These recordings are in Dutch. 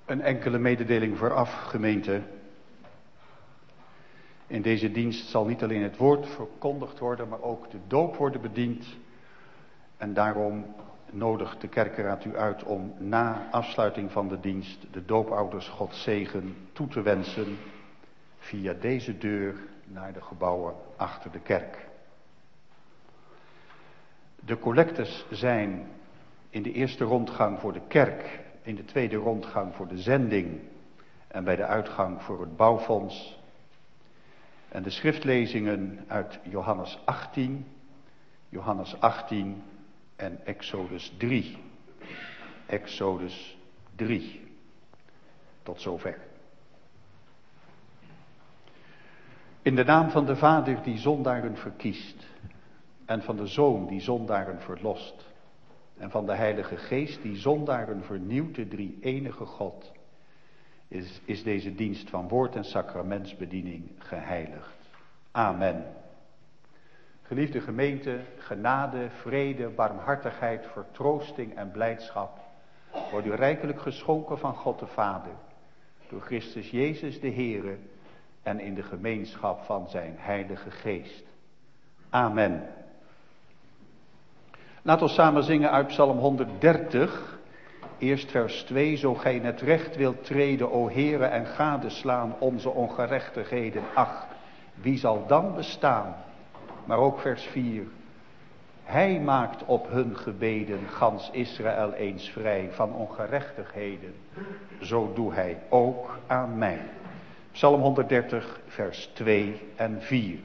Een enkele mededeling vooraf, gemeente. In deze dienst zal niet alleen het woord verkondigd worden, maar ook de doop worden bediend. En daarom nodigt de kerkenraad u uit om na afsluiting van de dienst de doopouders Gods zegen toe te wensen via deze deur naar de gebouwen achter de kerk. De collectes zijn in de eerste rondgang voor de kerk, in de tweede rondgang voor de zending en bij de uitgang voor het bouwfonds. En de schriftlezingen uit Johannes 18 en Exodus 3. Exodus 3. Tot zover. In de naam van de Vader die zondaren verkiest, en van de Zoon die zondaren verlost, en van de Heilige Geest die zondaren vernieuwt, de drie-enige God, is deze dienst van woord en sacramentsbediening geheiligd. Amen. Geliefde gemeente, genade, vrede, barmhartigheid, vertroosting en blijdschap wordt u rijkelijk geschonken van God de Vader, door Christus Jezus de Heere en in de gemeenschap van zijn Heilige Geest. Amen. Laat ons samen zingen uit Psalm 130, eerst vers 2. Zo gij in het recht wilt treden, o Heere, en gadeslaan onze ongerechtigheden. Ach, wie zal dan bestaan? Maar ook vers 4. Hij maakt op hun gebeden gans Israël eens vrij van ongerechtigheden. Zo doe hij ook aan mij. Psalm 130, vers 2 en 4.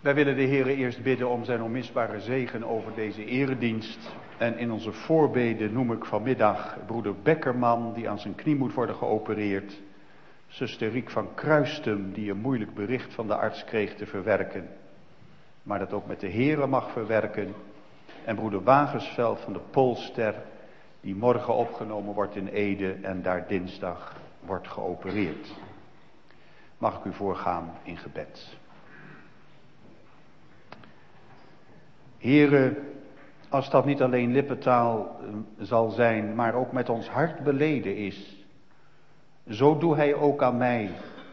Wij willen de Heere eerst bidden om zijn onmisbare zegen over deze eredienst. En in onze voorbeden noem ik vanmiddag broeder Beckerman, die aan zijn knie moet worden geopereerd. Zuster Riek van Kruistum, die een moeilijk bericht van de arts kreeg te verwerken. Maar dat ook met de Heere mag verwerken. En broeder Wagensveld van de Polster, die morgen opgenomen wordt in Ede en daar dinsdag wordt geopereerd. Mag ik u voorgaan in gebed. Heere, als dat niet alleen lippentaal zal zijn, maar ook met ons hart beleden is, zo doe hij ook aan mij.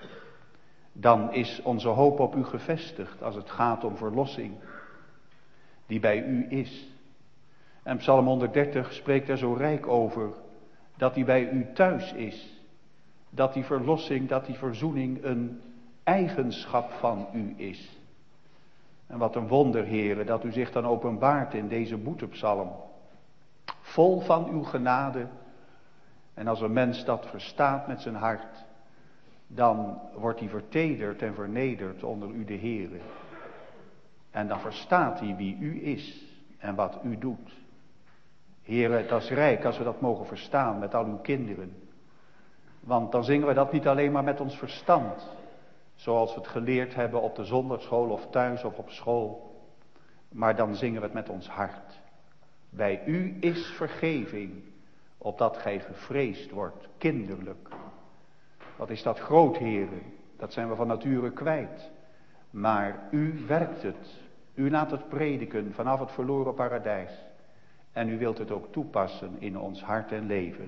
Dan is onze hoop op u gevestigd als het gaat om verlossing, die bij u is. En Psalm 130 spreekt er zo rijk over, dat die bij u thuis is. Dat die verlossing, dat die verzoening een eigenschap van u is. En wat een wonder, Heere, dat u zich dan openbaart in deze boetepsalm. Vol van uw genade. En als een mens dat verstaat met zijn hart, dan wordt hij vertederd en vernederd onder u de Heere. En dan verstaat hij wie u is en wat u doet. Heere, dat is rijk als we dat mogen verstaan met al uw kinderen. Want dan zingen we dat niet alleen maar met ons verstand, zoals we het geleerd hebben op de zondagschool of thuis of op school. Maar dan zingen we het met ons hart. Bij u is vergeving, opdat gij gevreesd wordt, kinderlijk. Wat is dat groot, Heere? Dat zijn we van nature kwijt. Maar u werkt het. U laat het prediken vanaf het verloren paradijs. En u wilt het ook toepassen in ons hart en leven.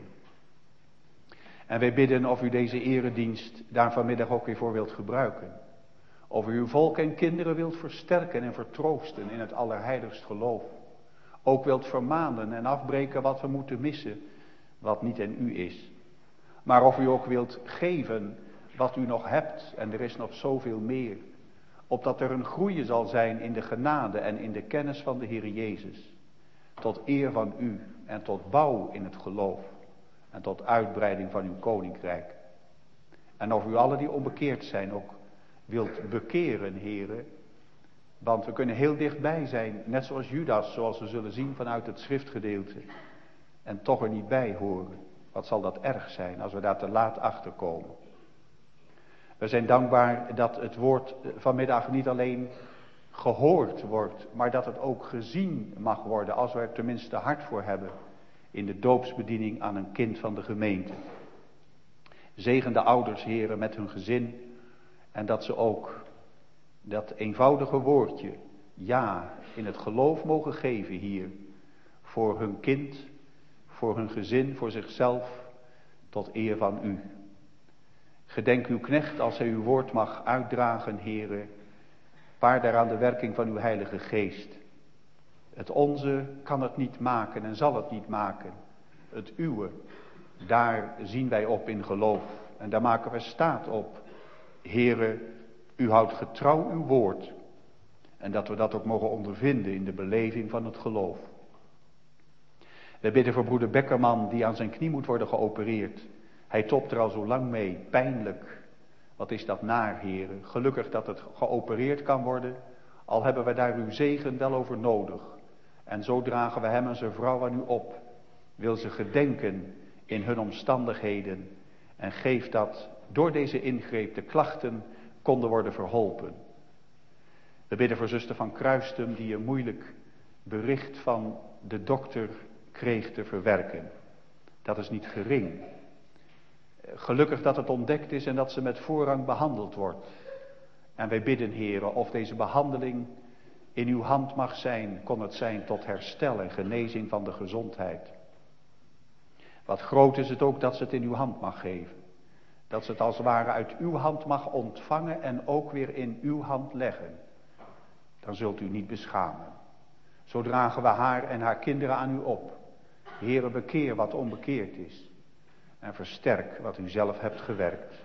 En wij bidden of u deze eredienst daar vanmiddag ook weer voor wilt gebruiken. Of u uw volk en kinderen wilt versterken en vertroosten in het allerheiligst geloof. Ook wilt vermanen en afbreken wat we moeten missen, wat niet in u is. Maar of u ook wilt geven wat u nog hebt, en er is nog zoveel meer. Opdat er een groeien zal zijn in de genade en in de kennis van de Heer Jezus. Tot eer van u en tot bouw in het geloof. En tot uitbreiding van uw koninkrijk. En of u allen die onbekeerd zijn ook wilt bekeren, Heere. Want we kunnen heel dichtbij zijn, net zoals Judas, zoals we zullen zien vanuit het schriftgedeelte. En toch er niet bij horen. Wat zal dat erg zijn als we daar te laat achter komen. We zijn dankbaar dat het woord vanmiddag niet alleen gehoord wordt, maar dat het ook gezien mag worden, als we er tenminste hart voor hebben, in de doopsbediening aan een kind van de gemeente. Zegen de ouders, Heere, met hun gezin, en dat ze ook dat eenvoudige woordje, ja, in het geloof mogen geven hier, voor hun kind, voor hun gezin, voor zichzelf, tot eer van u. Gedenk uw knecht als hij uw woord mag uitdragen, Heere, paar daaraan de werking van uw Heilige Geest. Het onze kan het niet maken en zal het niet maken. Het uwe, daar zien wij op in geloof. En daar maken we staat op. Heere, u houdt getrouw uw woord. En dat we dat ook mogen ondervinden in de beleving van het geloof. We bidden voor broeder Beckerman die aan zijn knie moet worden geopereerd. Hij topt er al zo lang mee, pijnlijk. Wat is dat naar, Heere. Gelukkig dat het geopereerd kan worden. Al hebben we daar uw zegen wel over nodig. En zo dragen we hem en zijn vrouw aan u op. Wil ze gedenken in hun omstandigheden. En geef dat door deze ingreep de klachten konden worden verholpen. We bidden voor zuster van Kruistum die een moeilijk bericht van de dokter kreeg te verwerken. Dat is niet gering. Gelukkig dat het ontdekt is en dat ze met voorrang behandeld wordt. En wij bidden, Heere, of deze behandeling in uw hand mag zijn, kon het zijn tot herstel en genezing van de gezondheid. Wat groot is het ook dat ze het in uw hand mag geven. Dat ze het als het ware uit uw hand mag ontvangen en ook weer in uw hand leggen. Dan zult u niet beschamen. Zo dragen we haar en haar kinderen aan u op. Heere, bekeer wat onbekeerd is. En versterk wat u zelf hebt gewerkt.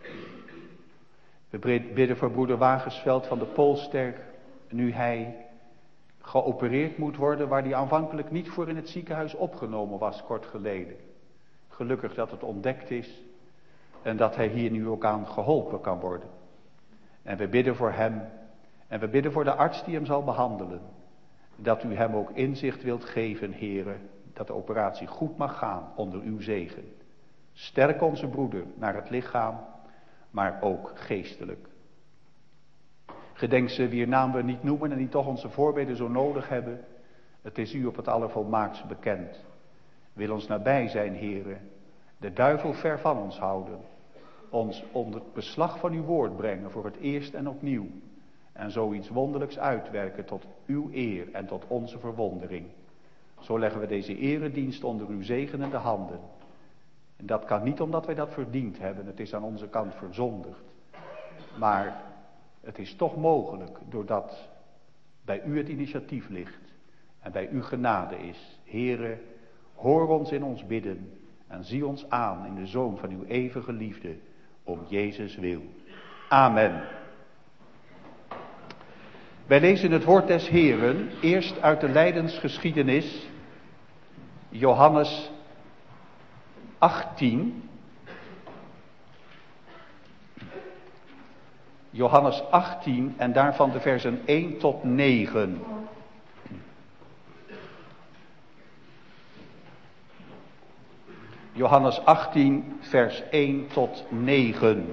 We bidden voor broeder Wagensveld van de Polster. Nu hij geopereerd moet worden waar hij aanvankelijk niet voor in het ziekenhuis opgenomen was kort geleden. Gelukkig dat het ontdekt is en dat hij hier nu ook aan geholpen kan worden. En we bidden voor hem En we bidden voor de arts die hem zal behandelen. Dat u hem ook inzicht wilt geven, Heere, dat de operatie goed mag gaan onder uw zegen. Sterk onze broeder naar het lichaam, maar ook geestelijk. Gedenk ze wier naam we niet noemen en die toch onze voorbeden zo nodig hebben. Het is u op het allervolmaakst bekend. Wil ons nabij zijn, Heere, de duivel ver van ons houden. Ons onder het beslag van uw woord brengen voor het eerst en opnieuw. En zoiets wonderlijks uitwerken tot uw eer en tot onze verwondering. Zo leggen we deze eredienst onder uw zegenende handen. En dat kan niet omdat wij dat verdiend hebben. Het is aan onze kant verzondigd. Maar het is toch mogelijk doordat bij u het initiatief ligt. En bij u genade is. Heere, hoor ons in ons bidden. En zie ons aan in de Zoon van uw eeuwige liefde. Om Jezus wil. Amen. Wij lezen het woord des Heeren. Eerst uit de lijdensgeschiedenis. Johannes 18. Johannes 18 en daarvan de versen 1 tot 9. Johannes 18 vers 1 tot 9.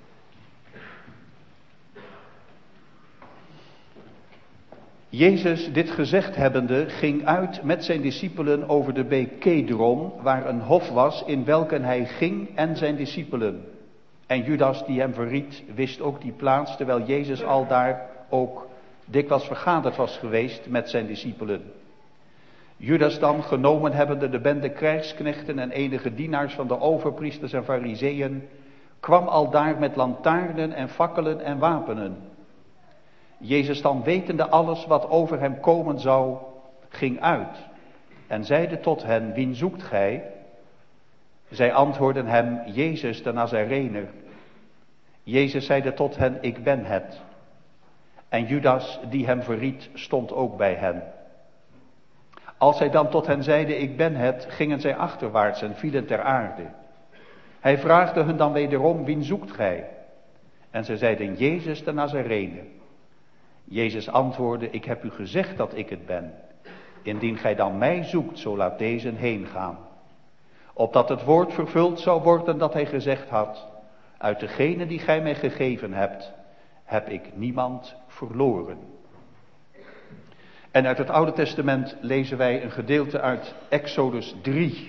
Jezus dit gezegd hebbende ging uit met zijn discipelen over de beek Kedron, waar een hof was in welken hij ging en zijn discipelen. En Judas die hem verried wist ook die plaats, terwijl Jezus aldaar ook dikwijls vergaderd was geweest met zijn discipelen. Judas dan, genomen hebbende de bende krijgsknechten en enige dienaars van de overpriesters en fariseeën, kwam aldaar met lantaarnen en fakkelen en wapenen. Jezus dan, wetende alles wat over hem komen zou, ging uit en zeide tot hen, wien zoekt gij? Zij antwoordden hem, Jezus de Nazarener. Jezus zeide tot hen, ik ben het. En Judas die hem verried stond ook bij hen. Als hij dan tot hen zeide, ik ben het, gingen zij achterwaarts en vielen ter aarde. Hij vraagde hun dan wederom, wien zoekt gij? En zij zeiden, Jezus de Nazarener. Jezus antwoordde, ik heb u gezegd dat ik het ben. Indien gij dan mij zoekt, zo laat deze heen gaan. Opdat het woord vervuld zou worden dat hij gezegd had. Uit degene die gij mij gegeven hebt, heb ik niemand verloren. En uit het Oude Testament lezen wij een gedeelte uit Exodus 3.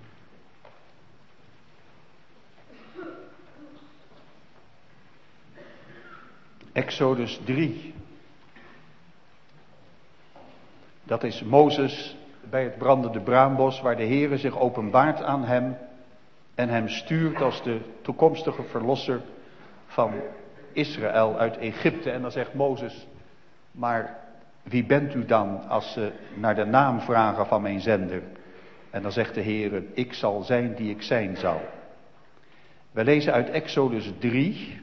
Exodus 3. Dat is Mozes bij het brandende braambos, waar de Heere zich openbaart aan hem en hem stuurt als de toekomstige verlosser van Israël uit Egypte. En dan zegt Mozes, maar wie bent u dan als ze naar de naam vragen van mijn zender? En dan zegt de Heere, ik zal zijn die ik zijn zal. We lezen uit Exodus 3,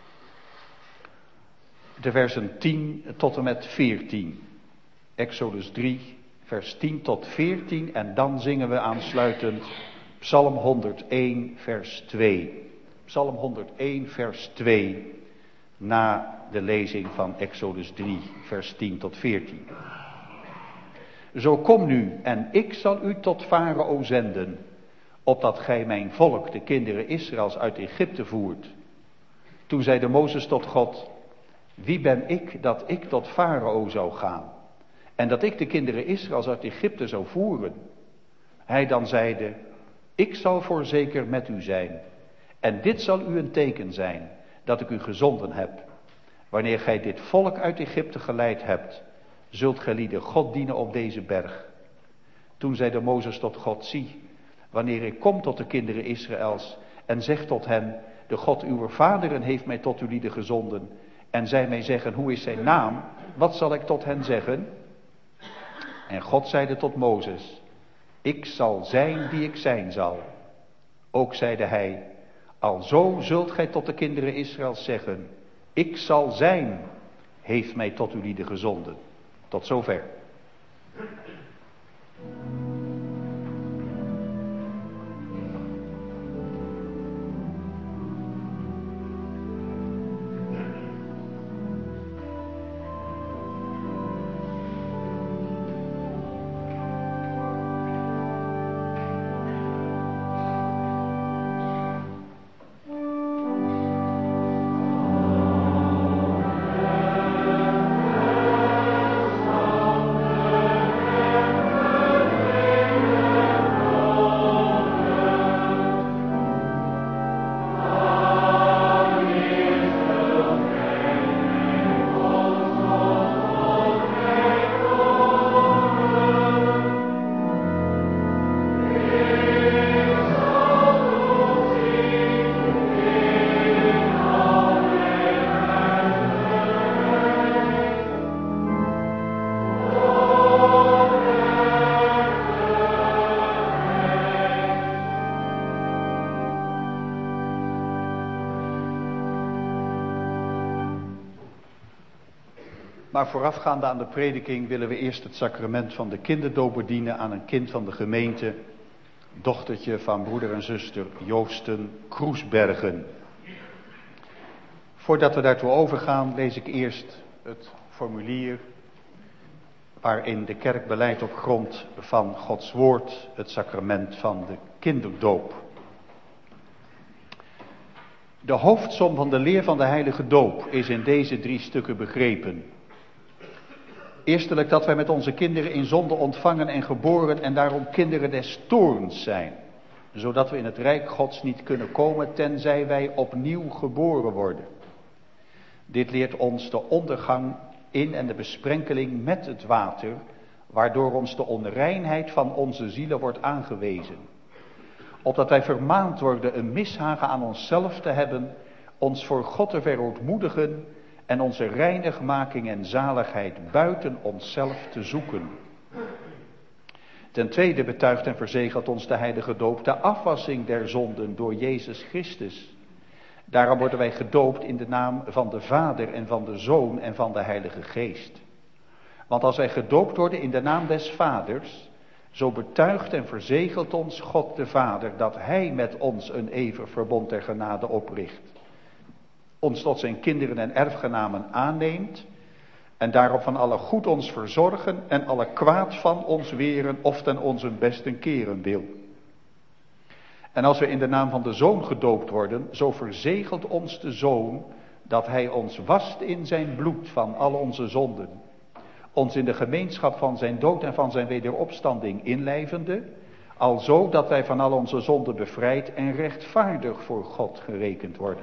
de versen 10 tot en met 14. Exodus 3, vers 10 tot 14 en dan zingen we aansluitend Psalm 101, vers 2. Psalm 101, vers 2, na de lezing van Exodus 3, vers 10 tot 14. Zo kom nu en ik zal u tot Farao zenden, opdat gij mijn volk, de kinderen Israëls, uit Egypte voert. Toen zeide Mozes tot God, wie ben ik dat ik tot Farao zou gaan? En dat ik de kinderen Israëls uit Egypte zou voeren. Hij dan zeide, ik zal voorzeker met u zijn. En dit zal u een teken zijn, dat ik u gezonden heb. Wanneer gij dit volk uit Egypte geleid hebt, zult gij lieden God dienen op deze berg. Toen zeide Mozes tot God, zie, wanneer ik kom tot de kinderen Israëls en zeg tot hen, de God uw vaderen heeft mij tot u lieden gezonden. En zij mij zeggen, hoe is zijn naam? Wat zal ik tot hen zeggen? En God zeide tot Mozes, ik zal zijn die ik zijn zal. Ook zeide hij, alzo zult gij tot de kinderen Israëls zeggen, ik zal zijn, heeft mij tot u lieden gezonden. Tot zover. Maar voorafgaande aan de prediking willen we eerst het sacrament van de kinderdoop bedienen aan een kind van de gemeente, dochtertje van broeder en zuster Joosten Kroesbergen. Voordat we daartoe overgaan, lees ik eerst het formulier waarin de kerk beleidt op grond van Gods woord het sacrament van de kinderdoop. De hoofdsom van de leer van de heilige doop is in deze 3 stukken begrepen. Eerstelijk dat wij met onze kinderen in zonde ontvangen en geboren en daarom kinderen des toorns zijn. Zodat we in het rijk Gods niet kunnen komen tenzij wij opnieuw geboren worden. Dit leert ons de ondergang in en de besprenkeling met het water, waardoor ons de onreinheid van onze zielen wordt aangewezen. Opdat wij vermaand worden een mishagen aan onszelf te hebben, ons voor God te verootmoedigen en onze reinigmaking en zaligheid buiten onszelf te zoeken. Ten tweede betuigt en verzegelt ons de heilige doop de afwassing der zonden door Jezus Christus. Daarom worden wij gedoopt in de naam van de Vader en van de Zoon en van de Heilige Geest. Want als wij gedoopt worden in de naam des Vaders, zo betuigt en verzegelt ons God de Vader dat Hij met ons een eeuwig verbond der genade opricht. Ons tot zijn kinderen en erfgenamen aanneemt en daarop van alle goed ons verzorgen en alle kwaad van ons weren of ten onze besten keren wil. En als we in de naam van de Zoon gedoopt worden, zo verzegelt ons de Zoon dat Hij ons wast in zijn bloed van al onze zonden. Ons in de gemeenschap van zijn dood en van zijn wederopstanding inlijvende, alzo dat wij van al onze zonden bevrijd en rechtvaardig voor God gerekend worden.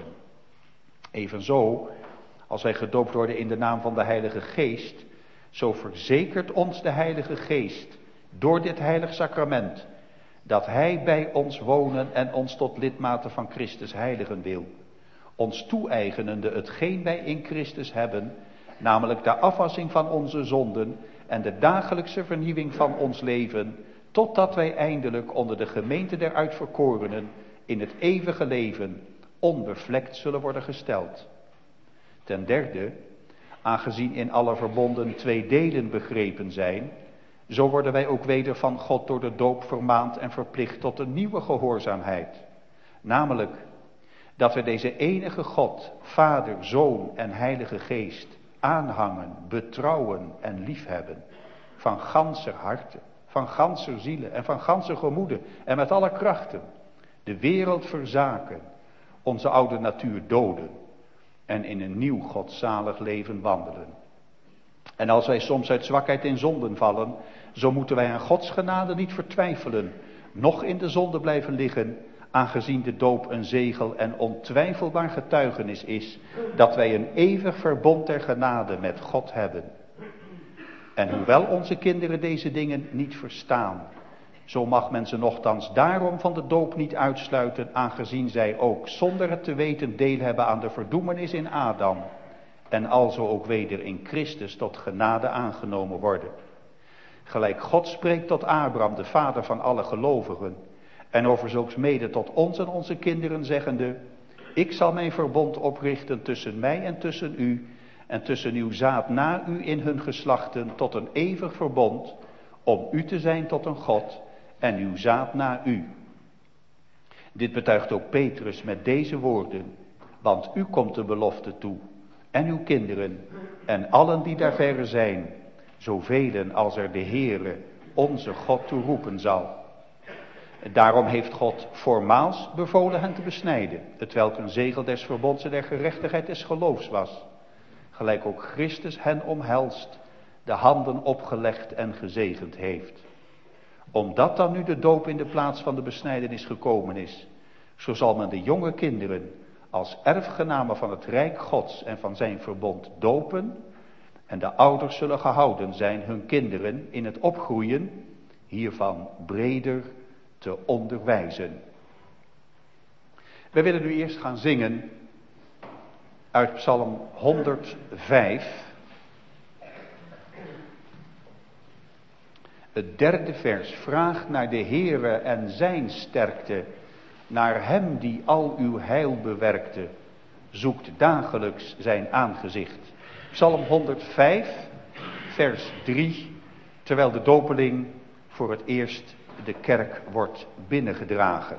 Evenzo, als wij gedoopt worden in de naam van de Heilige Geest, zo verzekert ons de Heilige Geest door dit heilig sacrament dat Hij bij ons wonen en ons tot lidmaten van Christus heiligen wil. Ons toe-eigenende hetgeen wij in Christus hebben, namelijk de afwassing van onze zonden en de dagelijkse vernieuwing van ons leven, totdat wij eindelijk onder de gemeente der uitverkorenen in het eeuwige leven onbevlekt zullen worden gesteld. Ten derde, aangezien in alle verbonden 2 delen begrepen zijn, zo worden wij ook weder van God door de doop vermaand en verplicht tot een nieuwe gehoorzaamheid. Namelijk, dat we deze enige God, Vader, Zoon en Heilige Geest aanhangen, betrouwen en liefhebben. Van ganser harte, van ganser zielen en van ganser gemoede en met alle krachten. De wereld verzaken, onze oude natuur doden en in een nieuw godzalig leven wandelen. En als wij soms uit zwakheid in zonden vallen, zo moeten wij aan Gods genade niet vertwijfelen, noch in de zonde blijven liggen, aangezien de doop een zegel en ontwijfelbaar getuigenis is, dat wij een eeuwig verbond der genade met God hebben. En hoewel onze kinderen deze dingen niet verstaan, zo mag men ze nochtans daarom van de doop niet uitsluiten, aangezien zij ook zonder het te weten deel hebben aan de verdoemenis in Adam, en alzo ook weder in Christus tot genade aangenomen worden. Gelijk God spreekt tot Abraham, de vader van alle gelovigen, en over zulks mede tot ons en onze kinderen zeggende: ik zal mijn verbond oprichten tussen mij en tussen u, en tussen uw zaad na u in hun geslachten, tot een eeuwig verbond, om u te zijn tot een God, en uw zaad na u. Dit betuigt ook Petrus met deze woorden: want u komt de belofte toe, en uw kinderen, en allen die daar verre zijn, zoveel als er de Heere, onze God, toe roepen zal. Daarom heeft God voormaals bevolen hen te besnijden, hetwelk een zegel des verbonds en der gerechtigheid des geloofs was. Gelijk ook Christus hen omhelst, de handen opgelegd en gezegend heeft. Omdat dan nu de doop in de plaats van de besnijdenis gekomen is, zo zal men de jonge kinderen als erfgenamen van het rijk Gods en van zijn verbond dopen, en de ouders zullen gehouden zijn hun kinderen in het opgroeien hiervan breder te onderwijzen. We willen nu eerst gaan zingen uit Psalm 105. Het 3e vers. Vraag naar de Heere en zijn sterkte, naar hem die al uw heil bewerkte. Zoekt dagelijks zijn aangezicht. Psalm 105, vers 3, terwijl de dopeling voor het eerst de kerk wordt binnengedragen.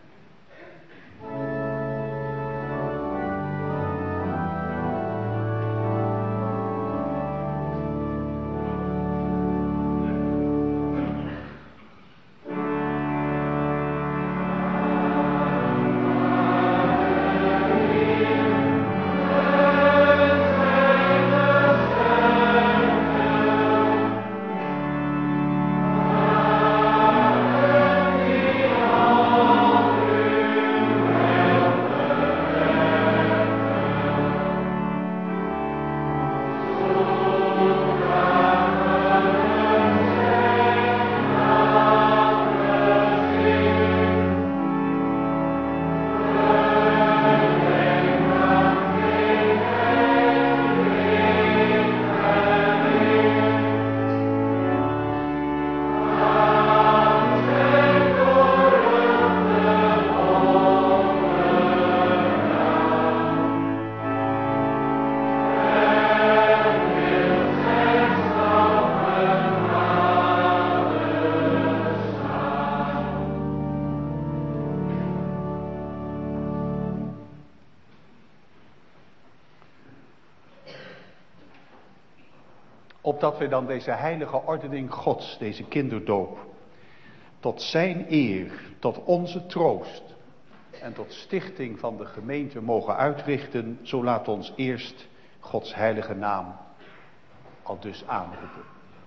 Opdat we dan deze heilige ordening Gods, deze kinderdoop, tot zijn eer, tot onze troost en tot stichting van de gemeente mogen uitrichten, zo laat ons eerst Gods heilige naam al dus aanroepen.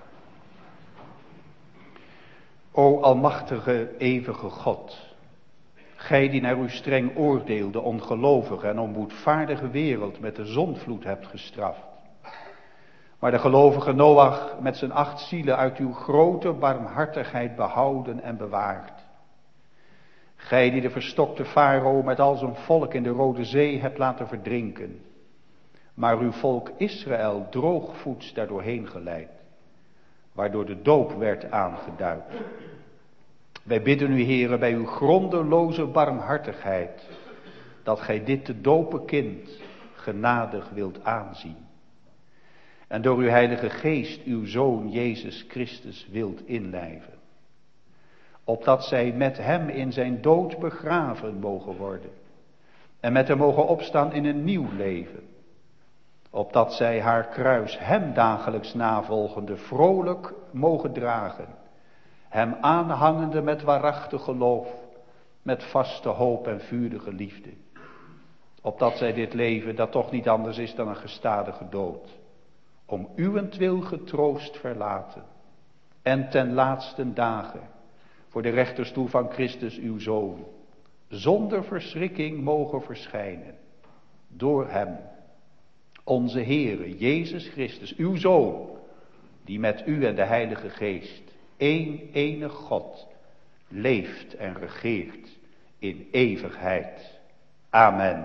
O almachtige, eeuwige God, gij die naar uw streng oordeel de ongelovige en onboedvaardige wereld met de zondvloed hebt gestraft, maar de gelovige Noach met zijn 8 zielen uit uw grote barmhartigheid behouden en bewaard. Gij die de verstokte farao met al zijn volk in de Rode Zee hebt laten verdrinken, maar uw volk Israël droogvoets daardoorheen geleid, waardoor de doop werd aangeduid. Wij bidden u, Heere, bij uw grondeloze barmhartigheid, dat gij dit te dopen kind genadig wilt aanzien. En door uw heilige geest uw Zoon Jezus Christus wilt inlijven. Opdat zij met hem in zijn dood begraven mogen worden. En met hem mogen opstaan in een nieuw leven. Opdat zij haar kruis hem dagelijks navolgende vrolijk mogen dragen. Hem aanhangende met waarachtig geloof, met vaste hoop en vurige liefde. Opdat zij dit leven, dat toch niet anders is dan een gestadige dood, om uwentwil getroost verlaten en ten laatsten dagen voor de rechterstoel van Christus uw Zoon zonder verschrikking mogen verschijnen door hem, onze Heere Jezus Christus, uw Zoon, die met u en de Heilige Geest, één enig God, leeft en regeert in eeuwigheid. Amen.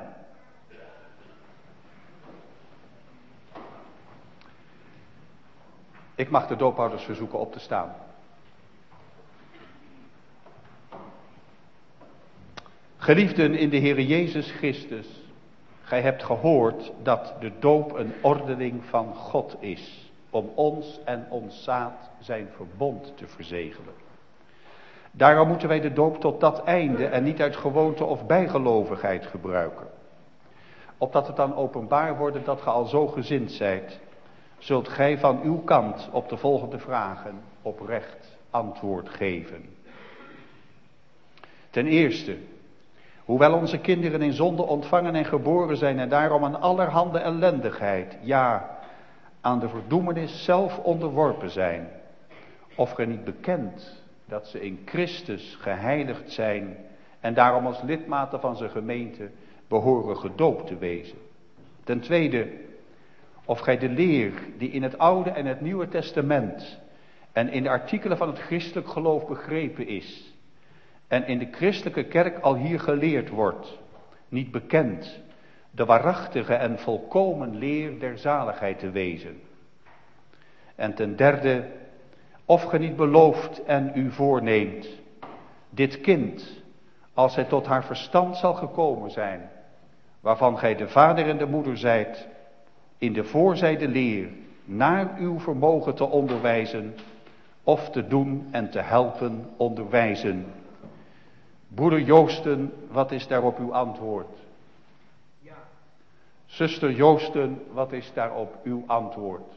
Ik mag de doophouders verzoeken op te staan. Geliefden in de Heere Jezus Christus, gij hebt gehoord dat de doop een ordening van God is, om ons en ons zaad zijn verbond te verzegelen. Daarom moeten wij de doop tot dat einde en niet uit gewoonte of bijgelovigheid gebruiken. Opdat het dan openbaar wordt dat ge al zo gezind zijt, zult gij van uw kant op de volgende vragen oprecht antwoord geven. Ten eerste, hoewel onze kinderen in zonde ontvangen en geboren zijn en daarom aan allerhande ellendigheid, ja, aan de verdoemenis zelf onderworpen zijn, of gij niet bekent dat ze in Christus geheiligd zijn en daarom als lidmaten van zijn gemeente behoren gedoopt te wezen. Ten tweede, of gij de leer die in het Oude en het Nieuwe Testament en in de artikelen van het christelijk geloof begrepen is en in de christelijke kerk al hier geleerd wordt, niet bekent, de waarachtige en volkomen leer der zaligheid te wezen. En ten derde, of ge niet belooft en u voorneemt, dit kind, als hij tot haar verstand zal gekomen zijn, waarvan gij de vader en de moeder zijt, in de voorzijde leer naar uw vermogen te onderwijzen, of te doen en te helpen onderwijzen. Broeder Joosten, wat is daarop uw antwoord? Ja. Zuster Joosten, wat is daarop uw antwoord?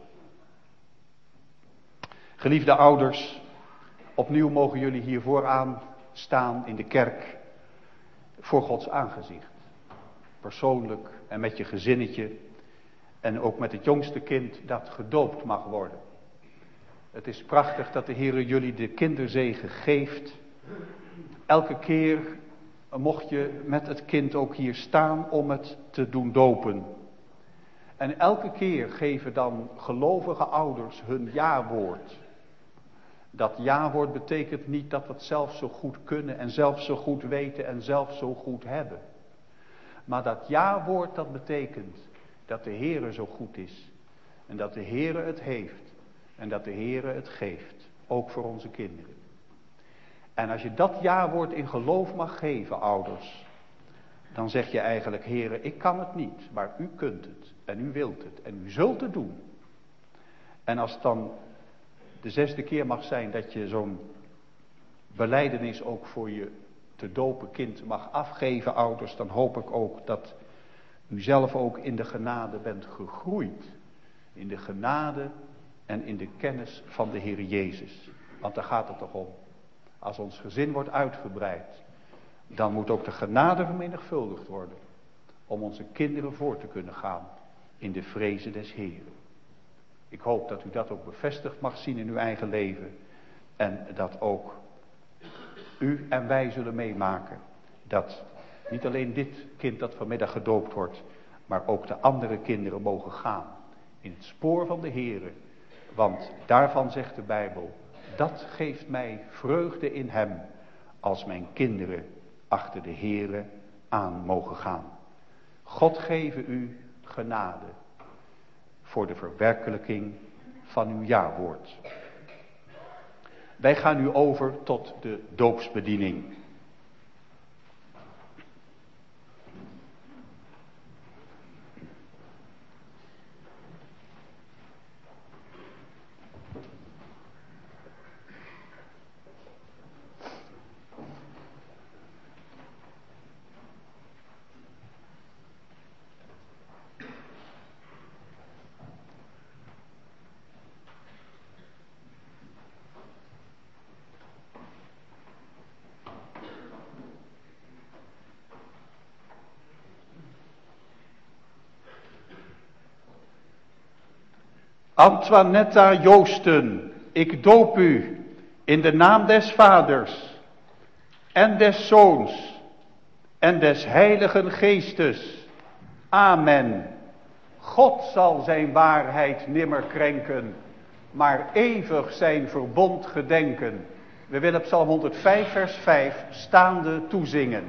Geliefde ouders, opnieuw mogen jullie hier vooraan staan in de kerk voor Gods aangezicht. Persoonlijk en met je gezinnetje en ook met het jongste kind dat gedoopt mag worden. Het is prachtig dat de Heer jullie de kinderzegen geeft. Elke keer mocht je met het kind ook hier staan om het te doen dopen. En elke keer geven dan gelovige ouders hun ja-woord. Dat ja-woord betekent niet dat we het zelf zo goed kunnen en zelf zo goed weten en zelf zo goed hebben. Maar dat ja-woord, dat betekent dat de Heere zo goed is. En dat de Heere het heeft. En dat de Heere het geeft. Ook voor onze kinderen. En als je dat ja-woord in geloof mag geven, ouders. Dan zeg je eigenlijk, Heere, ik kan het niet. Maar u kunt het. En u wilt het. En u zult het doen. En als het dan de 6e keer mag zijn dat je zo'n belijdenis ook voor je te dopen kind mag afgeven, ouders, dan hoop ik ook dat u zelf ook in de genade bent gegroeid. In de genade en in de kennis van de Heer Jezus. Want daar gaat het toch om. Als ons gezin wordt uitgebreid, dan moet ook de genade vermenigvuldigd worden. Om onze kinderen voor te kunnen gaan in de vrezen des Heeren. Ik hoop dat u dat ook bevestigd mag zien in uw eigen leven. En dat ook u en wij zullen meemaken. Dat niet alleen dit kind dat vanmiddag gedoopt wordt, maar ook de andere kinderen mogen gaan. In het spoor van de Heere. Want daarvan zegt de Bijbel, dat geeft mij vreugde in hem. Als mijn kinderen achter de Heere aan mogen gaan. God geven u genade. Voor de verwerkelijking van uw ja-woord. Wij gaan nu over tot de doopsbediening. Antoinetta Joosten, ik doop u in de naam des Vaders en des Zoons en des Heiligen Geestes. Amen. God zal zijn waarheid nimmer krenken, maar eeuwig zijn verbond gedenken. We willen Psalm 105 vers 5 staande toezingen.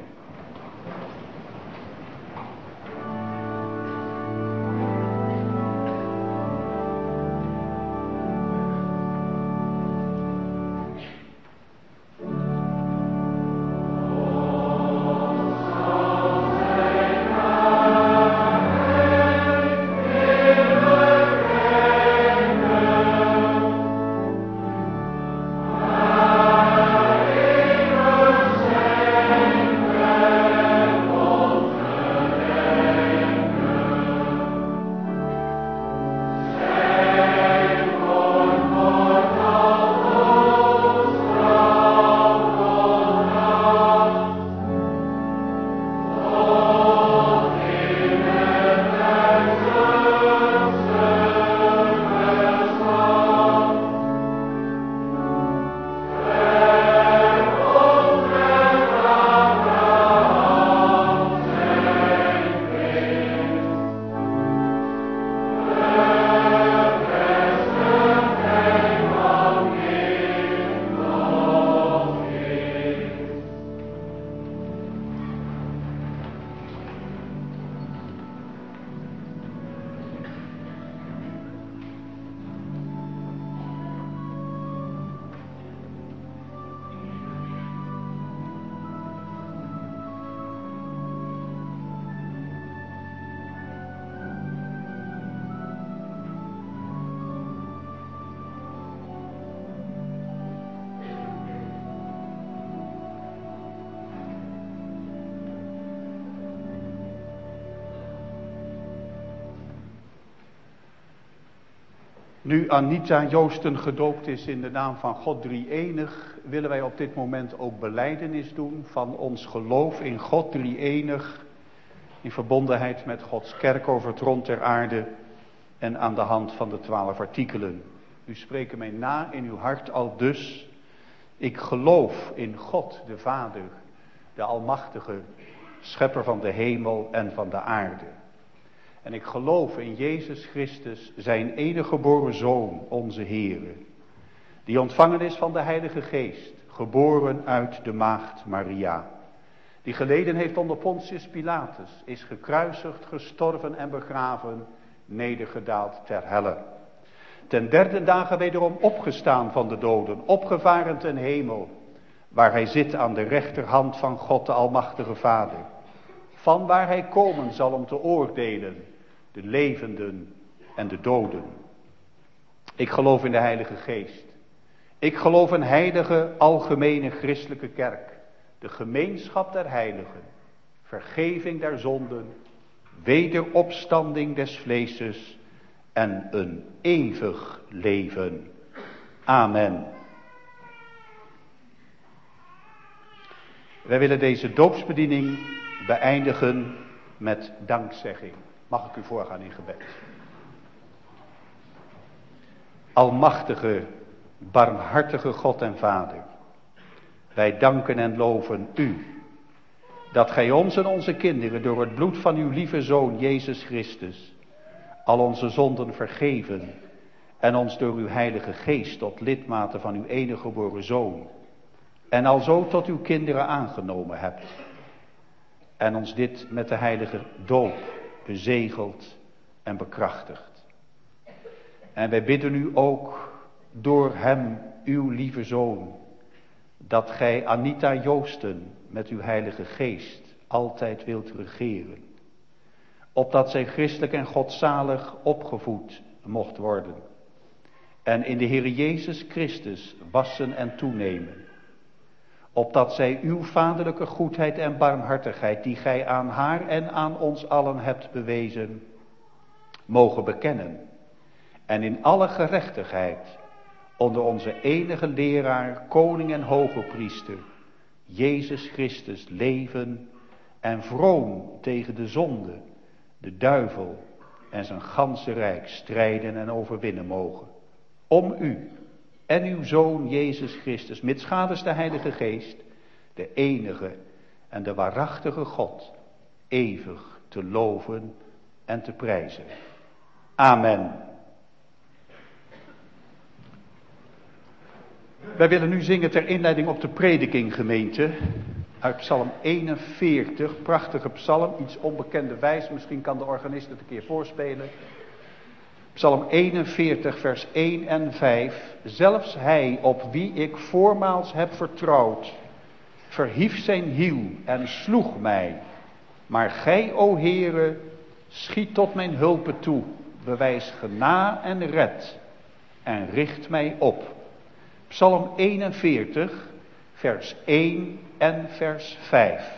Nu Anita Joosten gedoopt is in de naam van God Drie-enig, willen wij op dit moment ook belijdenis doen van ons geloof in God Drie-enig, in verbondenheid met Gods kerk over het rond der aarde en aan de hand van de 12 artikelen. U spreekt mij na in uw hart al dus: ik geloof in God de Vader, de Almachtige, schepper van de hemel en van de aarde. En ik geloof in Jezus Christus, zijn enige geboren Zoon, onze Heere, die ontvangen is van de Heilige Geest, geboren uit de maagd Maria, die geleden heeft onder Pontius Pilatus, is gekruisigd, gestorven en begraven, nedergedaald ter helle. Ten derde dagen wederom opgestaan van de doden, opgevaren ten hemel, waar hij zit aan de rechterhand van God de Almachtige Vader, van waar hij komen zal om te oordelen de levenden en de doden. Ik geloof in de Heilige Geest. Ik geloof in heilige, algemene christelijke kerk, de gemeenschap der heiligen, vergeving der zonden, wederopstanding des vleeses en een eeuwig leven. Amen. Wij willen deze doopsbediening beëindigen met dankzegging. Mag ik u voorgaan in gebed? Almachtige, barmhartige God en Vader, wij danken en loven u, dat gij ons en onze kinderen door het bloed van uw lieve Zoon Jezus Christus al onze zonden vergeven en ons door uw Heilige Geest tot lidmaten van uw enige geboren Zoon en alzo tot uw kinderen aangenomen hebt en ons dit met de heilige doop bezegeld en bekrachtigd. En wij bidden u ook door hem, uw lieve Zoon, dat gij Anita Joosten met uw Heilige Geest altijd wilt regeren, opdat zij christelijk en godzalig opgevoed mocht worden en in de Heere Jezus Christus wassen en toenemen, opdat zij uw vaderlijke goedheid en barmhartigheid, die gij aan haar en aan ons allen hebt bewezen, mogen bekennen en in alle gerechtigheid onder onze enige leraar, koning en hoge priester, Jezus Christus, leven en vroom tegen de zonde, de duivel en zijn ganse rijk strijden en overwinnen mogen. Om u en uw Zoon Jezus Christus, mitsgaders de Heilige Geest, de enige en de waarachtige God, eeuwig te loven en te prijzen. Amen. Wij willen nu zingen ter inleiding op de prediking, gemeente, uit Psalm 41, prachtige psalm, iets onbekende wijs, misschien kan de organist het een keer voorspelen. Psalm 41, vers 1 en 5. Zelfs hij op wie ik voormaals heb vertrouwd, verhief zijn hiel en sloeg mij. Maar gij, o Heere, schiet tot mijn hulpe toe, bewijs gena en red en richt mij op. Psalm 41, vers 1 en vers 5.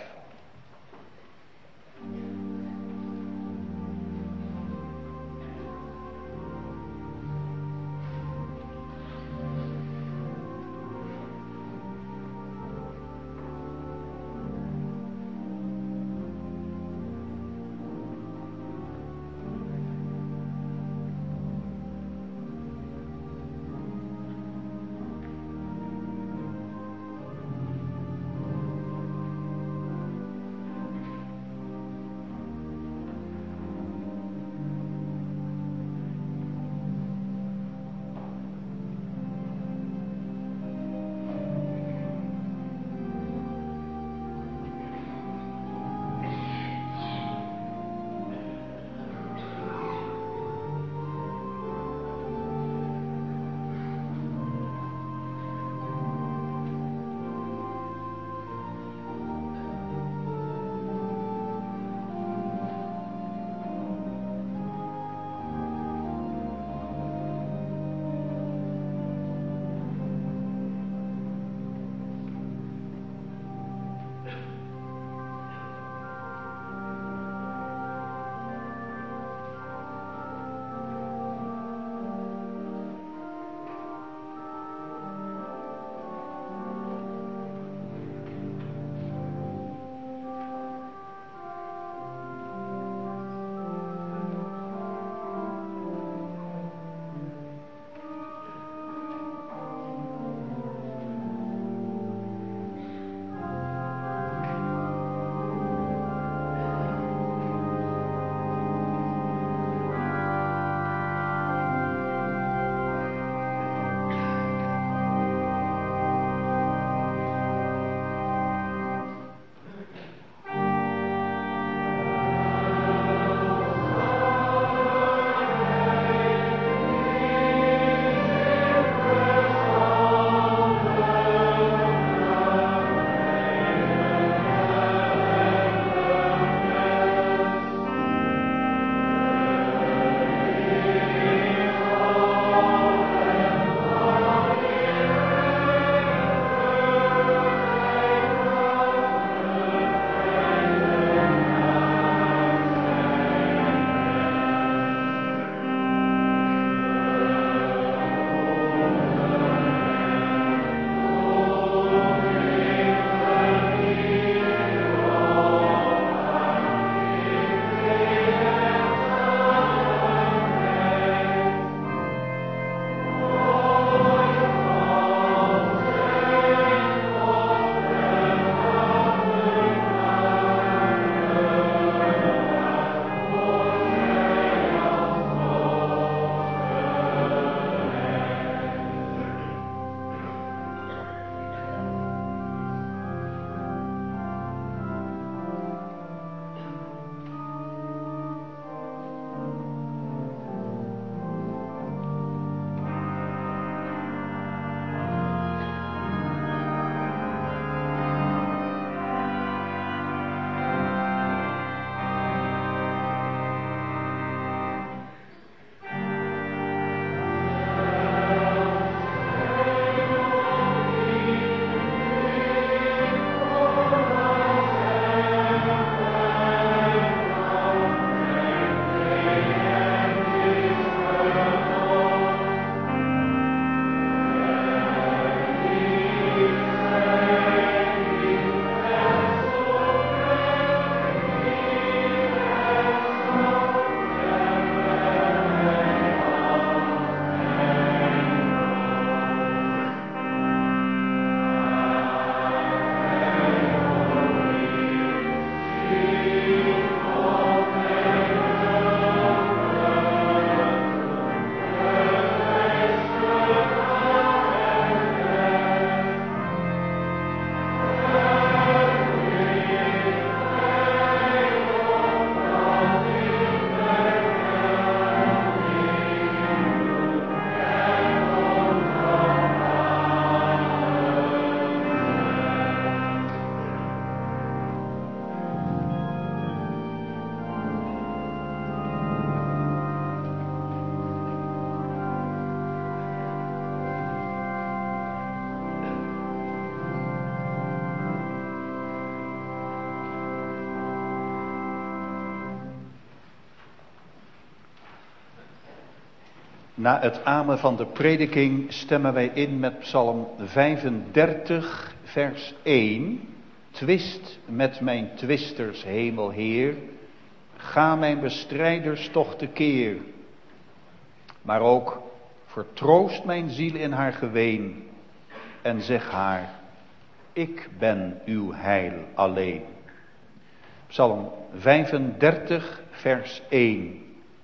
Na het amen van de prediking stemmen wij in met Psalm 35, vers 1. Twist met mijn twisters, hemelheer. Ga mijn bestrijders toch tekeer. Maar ook vertroost mijn ziel in haar geween. En zeg haar, ik ben uw heil alleen. Psalm 35, vers 1.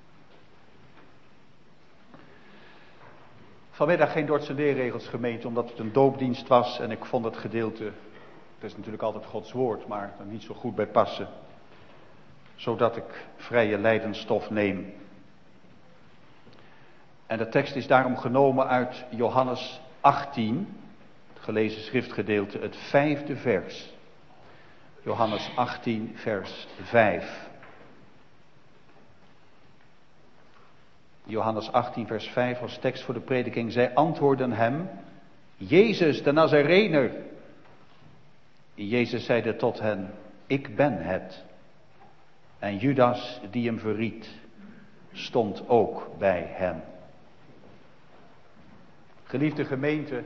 Vanmiddag geen Dordtse leerregels gemeente, omdat het een doopdienst was en ik vond het gedeelte, het is natuurlijk altijd Gods woord, maar er niet zo goed bij passen. Zodat ik vrije lijdensstof neem. En de tekst is daarom genomen uit Johannes 18, het gelezen schriftgedeelte, het 5e vers. Johannes 18, vers 5. Johannes 18, vers 5 als tekst voor de prediking. Zij antwoordden hem, Jezus de Nazarener. Jezus zeide tot hen, ik ben het. En Judas, die hem verried, stond ook bij hem. Geliefde gemeente,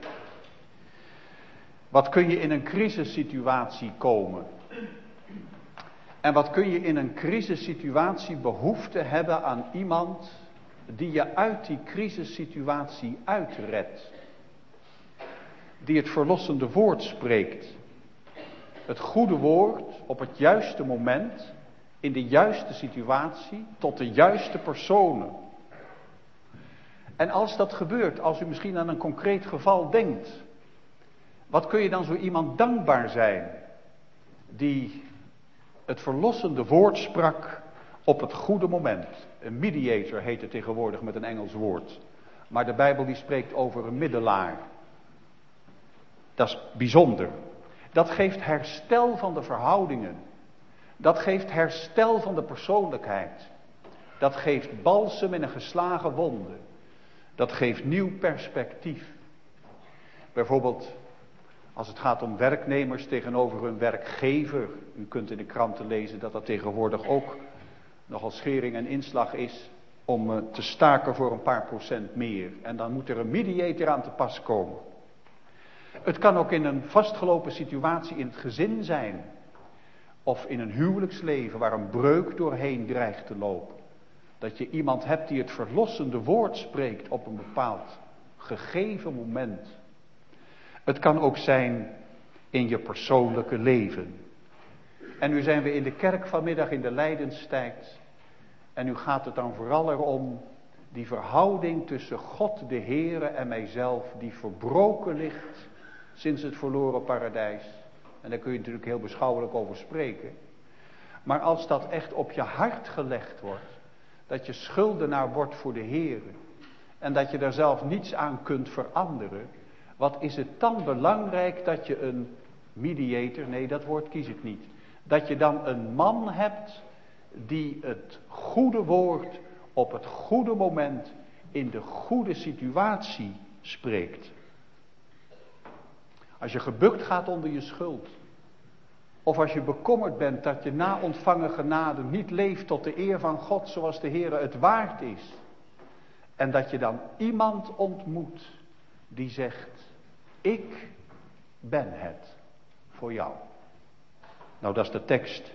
wat kun je in een crisissituatie komen? En wat kun je in een crisissituatie behoefte hebben aan iemand die je uit die crisissituatie uitredt? Die het verlossende woord spreekt. Het goede woord op het juiste moment, in de juiste situatie, tot de juiste personen. En als dat gebeurt, als u misschien aan een concreet geval denkt, wat kun je dan zo iemand dankbaar zijn die het verlossende woord sprak op het goede moment. Een mediator heet het tegenwoordig met een Engels woord. Maar de Bijbel die spreekt over een middelaar. Dat is bijzonder. Dat geeft herstel van de verhoudingen. Dat geeft herstel van de persoonlijkheid. Dat geeft balsem in een geslagen wonde. Dat geeft nieuw perspectief. Bijvoorbeeld als het gaat om werknemers tegenover hun werkgever. U kunt in de kranten lezen dat dat tegenwoordig ook nogal schering en inslag is om te staken voor een paar procent meer. En dan moet er een mediator aan te pas komen. Het kan ook in een vastgelopen situatie in het gezin zijn. Of in een huwelijksleven waar een breuk doorheen dreigt te lopen. Dat je iemand hebt die het verlossende woord spreekt op een bepaald gegeven moment. Het kan ook zijn in je persoonlijke leven. En nu zijn we in de kerk vanmiddag in de lijdenstijd. En nu gaat het dan vooral erom die verhouding tussen God de Heere en mijzelf, die verbroken ligt sinds het verloren paradijs. En daar kun je natuurlijk heel beschouwelijk over spreken. Maar als dat echt op je hart gelegd wordt, dat je schuldenaar wordt voor de Heere en dat je daar zelf niets aan kunt veranderen, wat is het dan belangrijk dat je een mediator, nee dat woord kies ik niet, dat je dan een man hebt die het goede woord op het goede moment in de goede situatie spreekt. Als je gebukt gaat onder je schuld, of als je bekommerd bent dat je na ontvangen genade niet leeft tot de eer van God zoals de Heere het waard is, en dat je dan iemand ontmoet die zegt, ik ben het voor jou. Nou, dat is de tekst.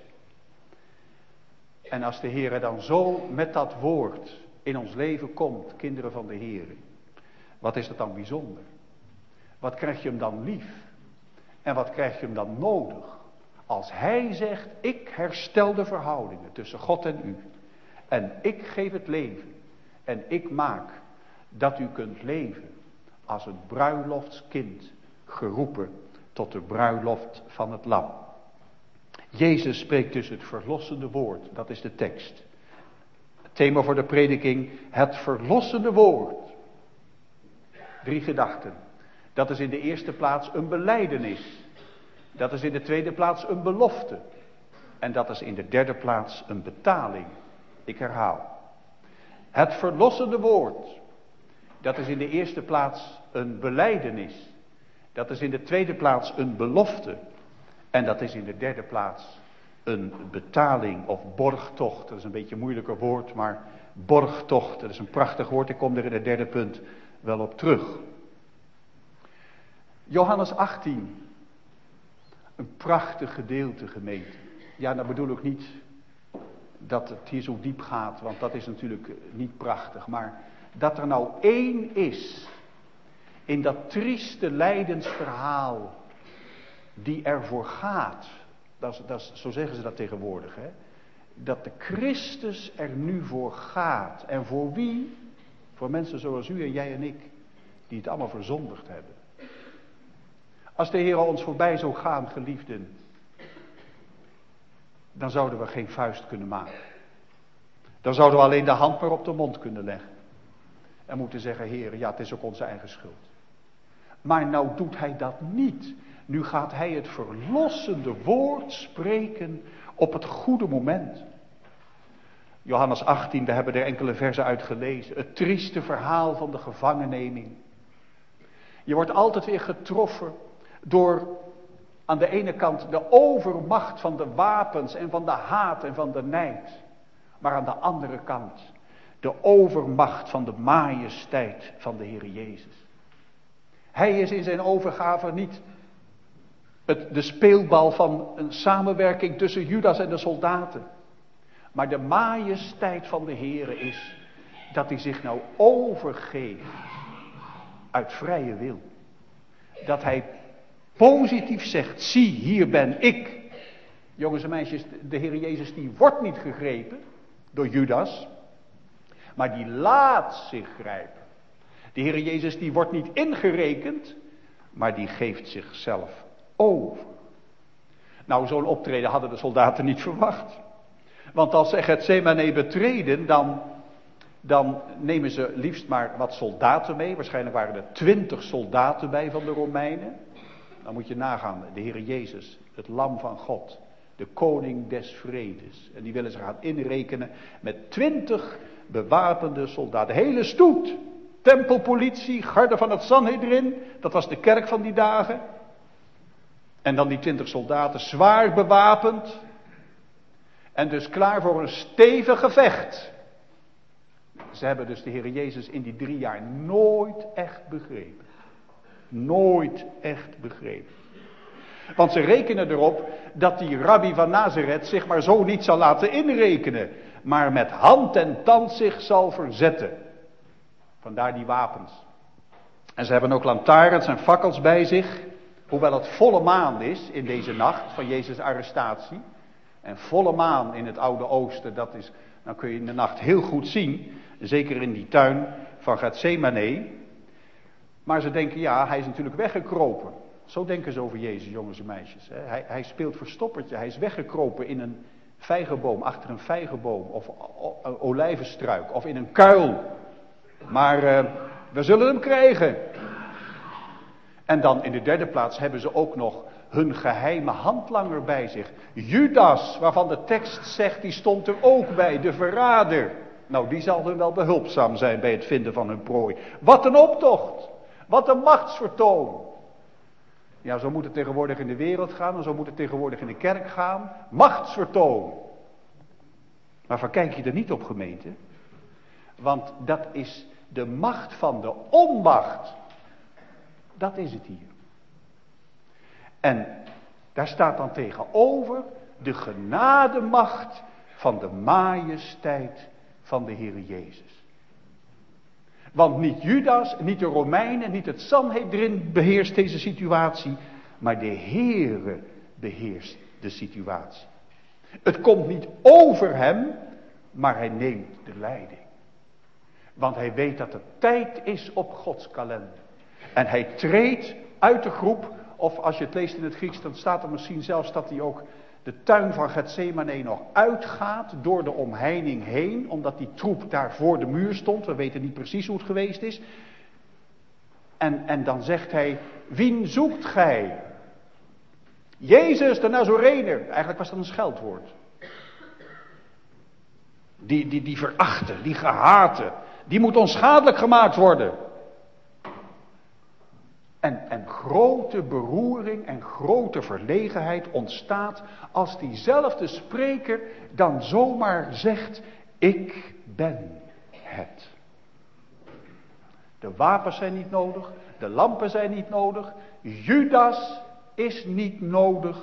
En als de Heere dan zo met dat woord in ons leven komt, kinderen van de Heere, wat is dat dan bijzonder? Wat krijg je hem dan lief? En wat krijg je hem dan nodig? Als hij zegt, ik herstel de verhoudingen tussen God en u. En ik geef het leven. En ik maak dat u kunt leven als een bruiloftskind geroepen tot de bruiloft van het lam. Jezus spreekt dus het verlossende woord, dat is de tekst. Het thema voor de prediking, het verlossende woord. 3 gedachten. Dat is in de eerste plaats een belijdenis. Dat is in de tweede plaats een belofte. En dat is in de derde plaats een betaling. Ik herhaal. Het verlossende woord. Dat is in de eerste plaats een belijdenis. Dat is in de tweede plaats een belofte. En dat is in de derde plaats een betaling of borgtocht. Dat is een beetje een moeilijker woord, maar borgtocht, dat is een prachtig woord. Ik kom er in het derde punt wel op terug. Johannes 18. Een prachtig gedeelte, gemeente. Ja, nou bedoel ik niet dat het hier zo diep gaat, want dat is natuurlijk niet prachtig. Maar dat er nou één is in dat trieste lijdensverhaal die ervoor gaat. Zo zeggen ze dat tegenwoordig. Hè? Dat de Christus er nu voor gaat. En voor wie? Voor mensen zoals u en jij en ik. Die het allemaal verzondigd hebben. Als de Heer ons voorbij zou gaan, geliefden. Dan zouden we geen vuist kunnen maken. Dan zouden we alleen de hand maar op de mond kunnen leggen. En moeten zeggen, Heer, ja, het is ook onze eigen schuld. Maar nou doet hij dat niet. Nu gaat hij het verlossende woord spreken op het goede moment. Johannes 18, we hebben er enkele versen uit gelezen. Het trieste verhaal van de gevangenneming. Je wordt altijd weer getroffen door aan de ene kant de overmacht van de wapens en van de haat en van de nijd. Maar aan de andere kant de overmacht van de majesteit van de Heer Jezus. Hij is in zijn overgave niet de speelbal van een samenwerking tussen Judas en de soldaten. Maar de majesteit van de Heer is dat hij zich nou overgeeft uit vrije wil. Dat hij positief zegt, zie, hier ben ik. Jongens en meisjes, de Heer Jezus die wordt niet gegrepen door Judas, maar die laat zich grijpen. De Heer Jezus die wordt niet ingerekend, maar die geeft zichzelf over. Nou, zo'n optreden hadden de soldaten niet verwacht. Want als ze Getsemane betreden, dan nemen ze liefst maar wat soldaten mee. Waarschijnlijk waren er 20 soldaten bij van de Romeinen. Dan moet je nagaan, de Heer Jezus, het lam van God, de koning des vredes. En die willen ze gaan inrekenen met 20 bewapende soldaten. De hele stoet, tempelpolitie, garde van het Sanhedrin, dat was de kerk van die dagen. En dan die 20 soldaten, zwaar bewapend. En dus klaar voor een stevig gevecht. Ze hebben dus de Heer Jezus in die 3 jaar nooit echt begrepen. Nooit echt begrepen. Want ze rekenen erop dat die rabbi van Nazareth zich maar zo niet zal laten inrekenen. Maar met hand en tand zich zal verzetten. Vandaar die wapens. En ze hebben ook lantaarns en fakkels bij zich. Hoewel het volle maan is in deze nacht van Jezus' arrestatie. En volle maan in het Oude Oosten, dan kun je in de nacht heel goed zien. Zeker in die tuin van Getsemane. Maar ze denken, ja, hij is natuurlijk weggekropen. Zo denken ze over Jezus, jongens en meisjes. Hij speelt verstoppertje, hij is weggekropen in een vijgenboom, achter een vijgenboom. Of een olijvenstruik, of in een kuil. Maar we zullen hem krijgen. En dan in de derde plaats hebben ze ook nog hun geheime handlanger bij zich. Judas, waarvan de tekst zegt, die stond er ook bij, de verrader. Nou, die zal hun wel behulpzaam zijn bij het vinden van hun prooi. Wat een optocht! Wat een machtsvertoon! Ja, zo moet het tegenwoordig in de wereld gaan en zo moet het tegenwoordig in de kerk gaan. Machtsvertoon! Maar verkijk je er niet op, gemeente? Want dat is de macht van de onmacht. Dat is het hier. En daar staat dan tegenover de genademacht van de majesteit van de Heer Jezus. Want niet Judas, niet de Romeinen, niet het Sanhedrin beheerst deze situatie, maar de Heere beheerst de situatie. Het komt niet over hem, maar hij neemt de leiding. Want hij weet dat het tijd is op Gods kalender. En hij treedt uit de groep, of als je het leest in het Grieks, dan staat er misschien zelfs dat hij ook de tuin van Getsemane nog uitgaat door de omheining heen, omdat die troep daar voor de muur stond. We weten niet precies hoe het geweest is. En dan zegt hij, wien zoekt gij? Jezus de Nazorener. Eigenlijk was dat een scheldwoord. Die verachte, die gehate, die moet onschadelijk gemaakt worden. En grote beroering en grote verlegenheid ontstaat als diezelfde spreker dan zomaar zegt, ik ben het. De wapens zijn niet nodig, de lampen zijn niet nodig, Judas is niet nodig.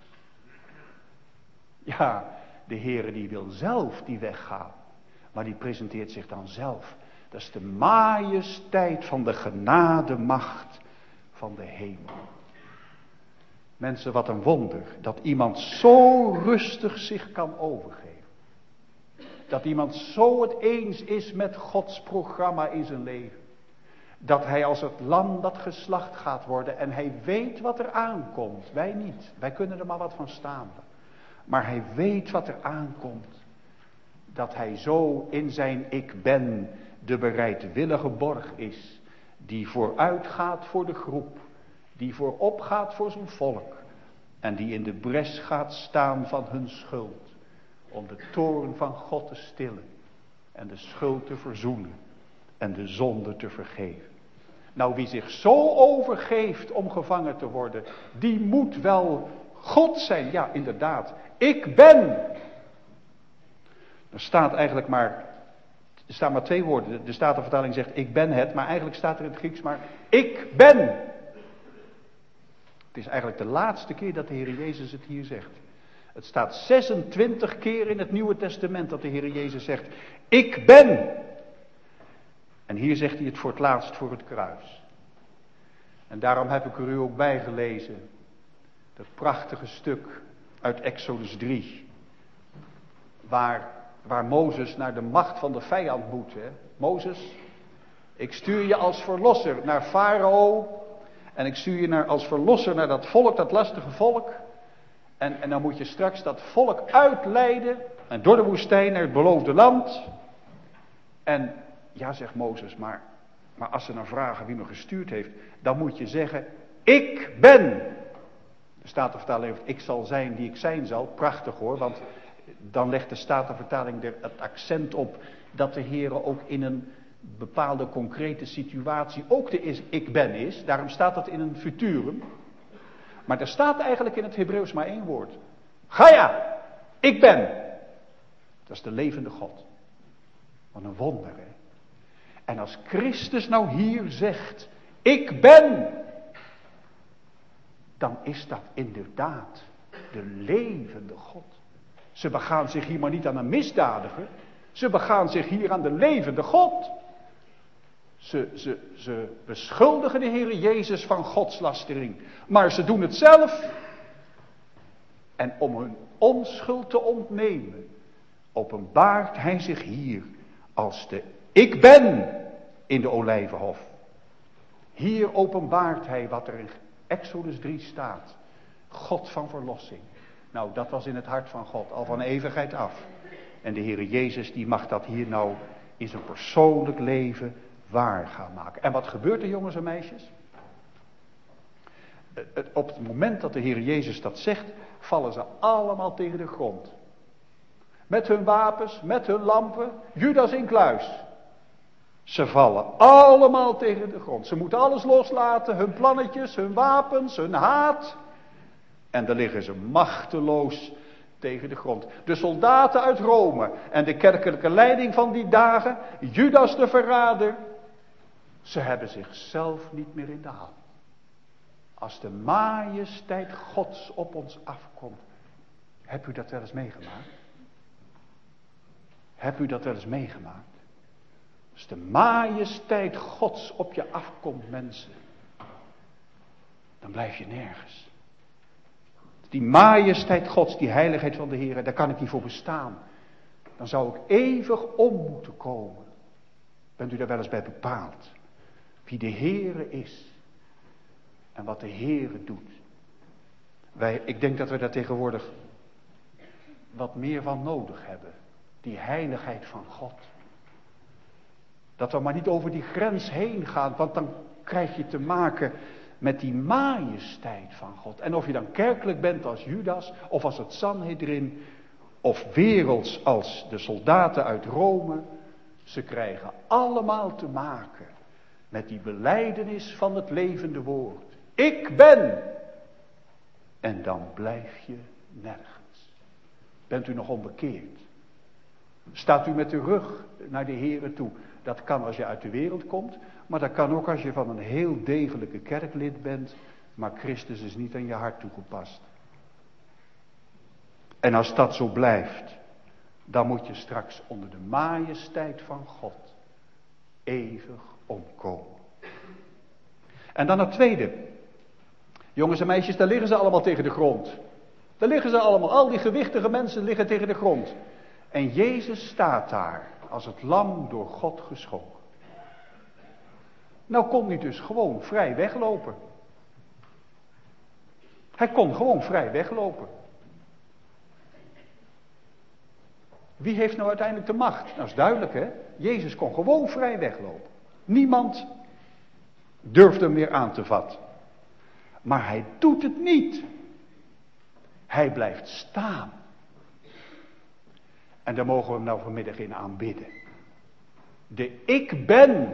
Ja, de Heere die wil zelf die weg gaan, maar die presenteert zich dan zelf. Dat is de majesteit van de genademacht van de hemel. Mensen, wat een wonder dat iemand zo rustig zich kan overgeven. Dat iemand zo het eens is met Gods programma in zijn leven. Dat hij als het lam dat geslacht gaat worden en hij weet wat er aankomt. Wij niet, wij kunnen er maar wat van staan. Maar hij weet wat er aankomt. Dat hij zo in zijn ik ben de bereidwillige borg is. Die vooruit gaat voor de groep. Die voorop gaat voor zijn volk. En die in de bres gaat staan van hun schuld. Om de toorn van God te stillen. En de schuld te verzoenen. En de zonde te vergeven. Nou, wie zich zo overgeeft om gevangen te worden. Die moet wel God zijn. Ja, inderdaad. Ik ben. Er staat eigenlijk maar. Er staan maar 2 woorden. De Statenvertaling zegt ik ben het. Maar eigenlijk staat er in het Grieks maar ik ben. Het is eigenlijk de laatste keer dat de Heer Jezus het hier zegt. Het staat 26 keer in het Nieuwe Testament dat de Heer Jezus zegt ik ben. En hier zegt hij het voor het laatst voor het kruis. En daarom heb ik er u ook bij gelezen. Dat prachtige stuk uit Exodus 3. Waar Mozes naar de macht van de vijand moet. Hè? Mozes, ik stuur je als verlosser naar Farao. En ik stuur je als verlosser naar dat volk, dat lastige volk. En dan moet je straks dat volk uitleiden. En door de woestijn naar het beloofde land. En ja, zegt Mozes, maar als ze dan vragen wie me gestuurd heeft. Dan moet je zeggen, ik ben. De Statenvertaling heeft, ik zal zijn die ik zijn zal. Prachtig hoor, want dan legt de Statenvertaling er het accent op dat de Heere ook in een bepaalde concrete situatie ook de ik ben is. Daarom staat dat in een futurum. Maar er staat eigenlijk in het Hebreeuws maar 1 woord. Gaia, ik ben. Dat is de levende God. Wat een wonder, hè. En als Christus nou hier zegt, ik ben. Dan is dat inderdaad de levende God. Ze begaan zich hier maar niet aan een misdadiger. Ze begaan zich hier aan de levende God. Ze beschuldigen de Heer Jezus van godslastering. Maar ze doen het zelf. En om hun onschuld te ontnemen, openbaart hij zich hier als de ik ben in de Olijvenhof. Hier openbaart hij wat er in Exodus 3 staat. God van verlossing. Nou, dat was in het hart van God, al van eeuwigheid af. En de Heer Jezus die mag dat hier nou in zijn persoonlijk leven waar gaan maken. En wat gebeurt er, jongens en meisjes? Op het moment dat de Heer Jezus dat zegt, vallen ze allemaal tegen de grond. Met hun wapens, met hun lampen, Judas incluis. Ze vallen allemaal tegen de grond. Ze moeten alles loslaten, hun plannetjes, hun wapens, hun haat. En dan liggen ze machteloos tegen de grond. De soldaten uit Rome en de kerkelijke leiding van die dagen, Judas de verrader, ze hebben zichzelf niet meer in de hand. Als de majesteit Gods op ons afkomt. Hebt u dat wel eens meegemaakt? Hebt u dat wel eens meegemaakt? Als de majesteit Gods op je afkomt, mensen, dan blijf je nergens. Die majesteit Gods, die heiligheid van de Heer, daar kan ik niet voor bestaan. Dan zou ik eeuwig om moeten komen. Bent u daar wel eens bij bepaald? Wie de Heere is. En wat de Heere doet. Ik denk dat we daar tegenwoordig wat meer van nodig hebben. Die heiligheid van God. Dat we maar niet over die grens heen gaan. Want dan krijg je te maken met die majesteit van God. En of je dan kerkelijk bent als Judas. Of als het Sanhedrin. Of werelds als de soldaten uit Rome. Ze krijgen allemaal te maken met die belijdenis van het levende woord. Ik ben. En dan blijf je nergens. Bent u nog onbekeerd? Staat u met de rug naar de Here toe? Dat kan als je uit de wereld komt, maar dat kan ook als je van een heel degelijke kerklid bent, maar Christus is niet aan je hart toegepast. En als dat zo blijft, dan moet je straks onder de majesteit van God eeuwig omkomen. En dan het tweede. Jongens en meisjes, daar liggen ze allemaal tegen de grond. Daar liggen ze allemaal, al die gewichtige mensen liggen tegen de grond. En Jezus staat daar als het lam door God geschonken. Nou kon hij dus gewoon vrij weglopen. Hij kon gewoon vrij weglopen. Wie heeft nou uiteindelijk de macht? Nou is duidelijk, hè. Jezus kon gewoon vrij weglopen. Niemand durfde hem meer aan te vatten. Maar hij doet het niet. Hij blijft staan. En daar mogen we hem nou vanmiddag in aanbidden. De ik ben.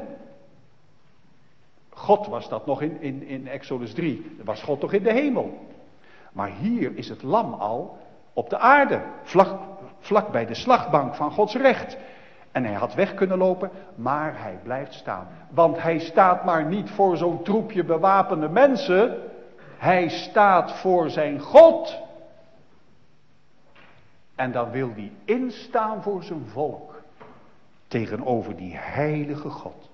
God was dat nog in Exodus 3. Dat was God toch in de hemel. Maar hier is het lam al op de aarde. Vlak bij de slagbank van Gods recht. En hij had weg kunnen lopen, maar hij blijft staan. Want hij staat maar niet voor zo'n troepje bewapende mensen. Hij staat voor zijn God. En dan wil hij instaan voor zijn volk. Tegenover die heilige God.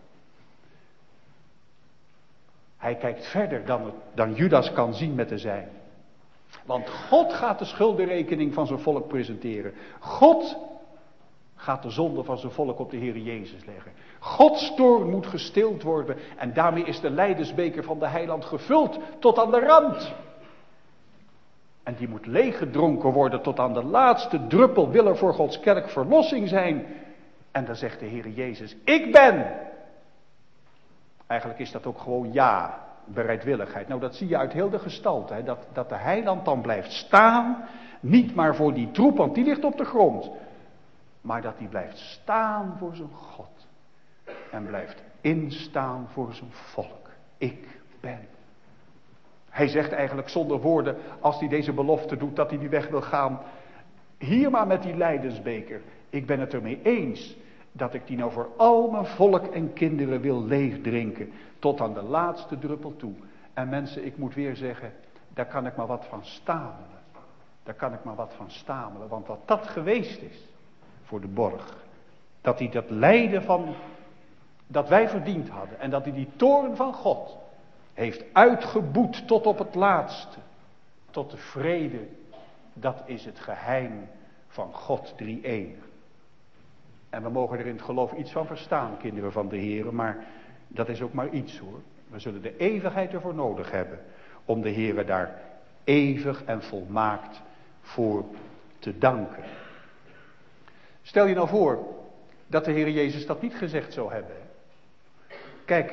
Hij kijkt verder dan Judas kan zien met de zijne. Want God gaat de schuldenrekening van zijn volk presenteren. God gaat de zonde van zijn volk op de Heer Jezus leggen. Gods toorn moet gestild worden. En daarmee is de lijdensbeker van de heiland gevuld tot aan de rand. En die moet leeggedronken worden tot aan de laatste druppel. Wil er voor Gods kerk verlossing zijn. En dan zegt de Heer Jezus, ik ben. Eigenlijk is dat ook gewoon ja, bereidwilligheid. Nou, dat zie je uit heel de gestalte. Hè? Dat de heiland dan blijft staan. Niet maar voor die troep, want die ligt op de grond. Maar dat hij blijft staan voor zijn God. En blijft instaan voor zijn volk. Ik ben. Hij zegt eigenlijk zonder woorden, als hij deze belofte doet, dat hij die weg wil gaan. Hier maar met die lijdensbeker. Ik ben het ermee eens dat ik die nou voor al mijn volk en kinderen wil leegdrinken. Tot aan de laatste druppel toe. En mensen, ik moet weer zeggen, daar kan ik maar wat van stamelen. Daar kan ik maar wat van stamelen. Want wat dat geweest is voor de borg. Dat hij dat lijden van, dat wij verdiend hadden. En dat hij die toorn van God heeft uitgeboet tot op het laatste. Tot de vrede. Dat is het geheim van God drie-enig. En we mogen er in het geloof iets van verstaan, kinderen van de Heer. Maar dat is ook maar iets hoor. We zullen de eeuwigheid ervoor nodig hebben. Om de Heer daar eeuwig en volmaakt voor te danken. Stel je nou voor dat de Heer Jezus dat niet gezegd zou hebben. Kijk,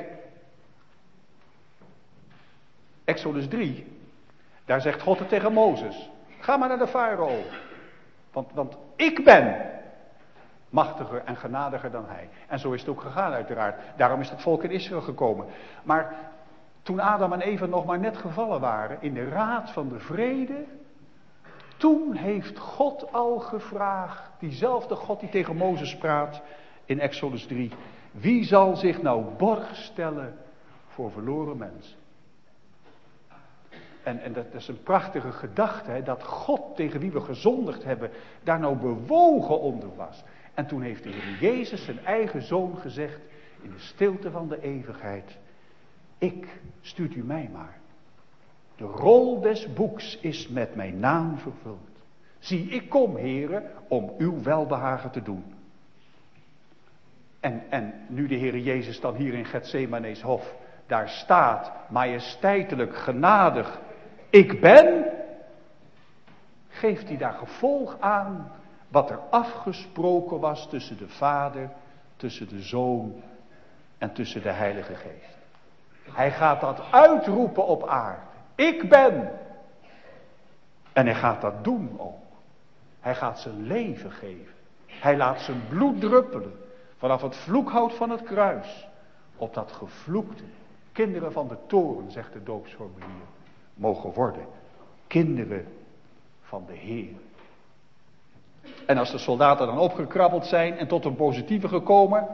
Exodus 3, daar zegt God het tegen Mozes. Ga maar naar de farao. Want ik ben machtiger en genadiger dan hij. En zo is het ook gegaan uiteraard. Daarom is het volk in Israël gekomen. Maar toen Adam en Eva nog maar net gevallen waren in de raad van de vrede, toen heeft God al gevraagd, diezelfde God die tegen Mozes praat in Exodus 3, wie zal zich nou borg stellen voor verloren mensen? En dat is een prachtige gedachte, hè, dat God tegen wie we gezondigd hebben, daar nou bewogen onder was. En toen heeft de Heer Jezus zijn eigen zoon gezegd, in de stilte van de eeuwigheid, stuurt u mij maar. De rol des boeks is met mijn naam vervuld. Zie, ik kom, Heere, om uw welbehagen te doen. En nu de Heer Jezus dan hier in Gethsemane's hof, daar staat, majesteitelijk, genadig, ik ben, geeft hij daar gevolg aan wat er afgesproken was tussen de Vader, tussen de Zoon en tussen de Heilige Geest. Hij gaat dat uitroepen op aarde. Ik ben. En hij gaat dat doen ook. Hij gaat zijn leven geven. Hij laat zijn bloed druppelen vanaf het vloekhout van het kruis op dat gevloekte, kinderen van de toren, zegt de doopsformulier, mogen worden kinderen van de Heer. En als de soldaten dan opgekrabbeld zijn en tot een positieve gekomen,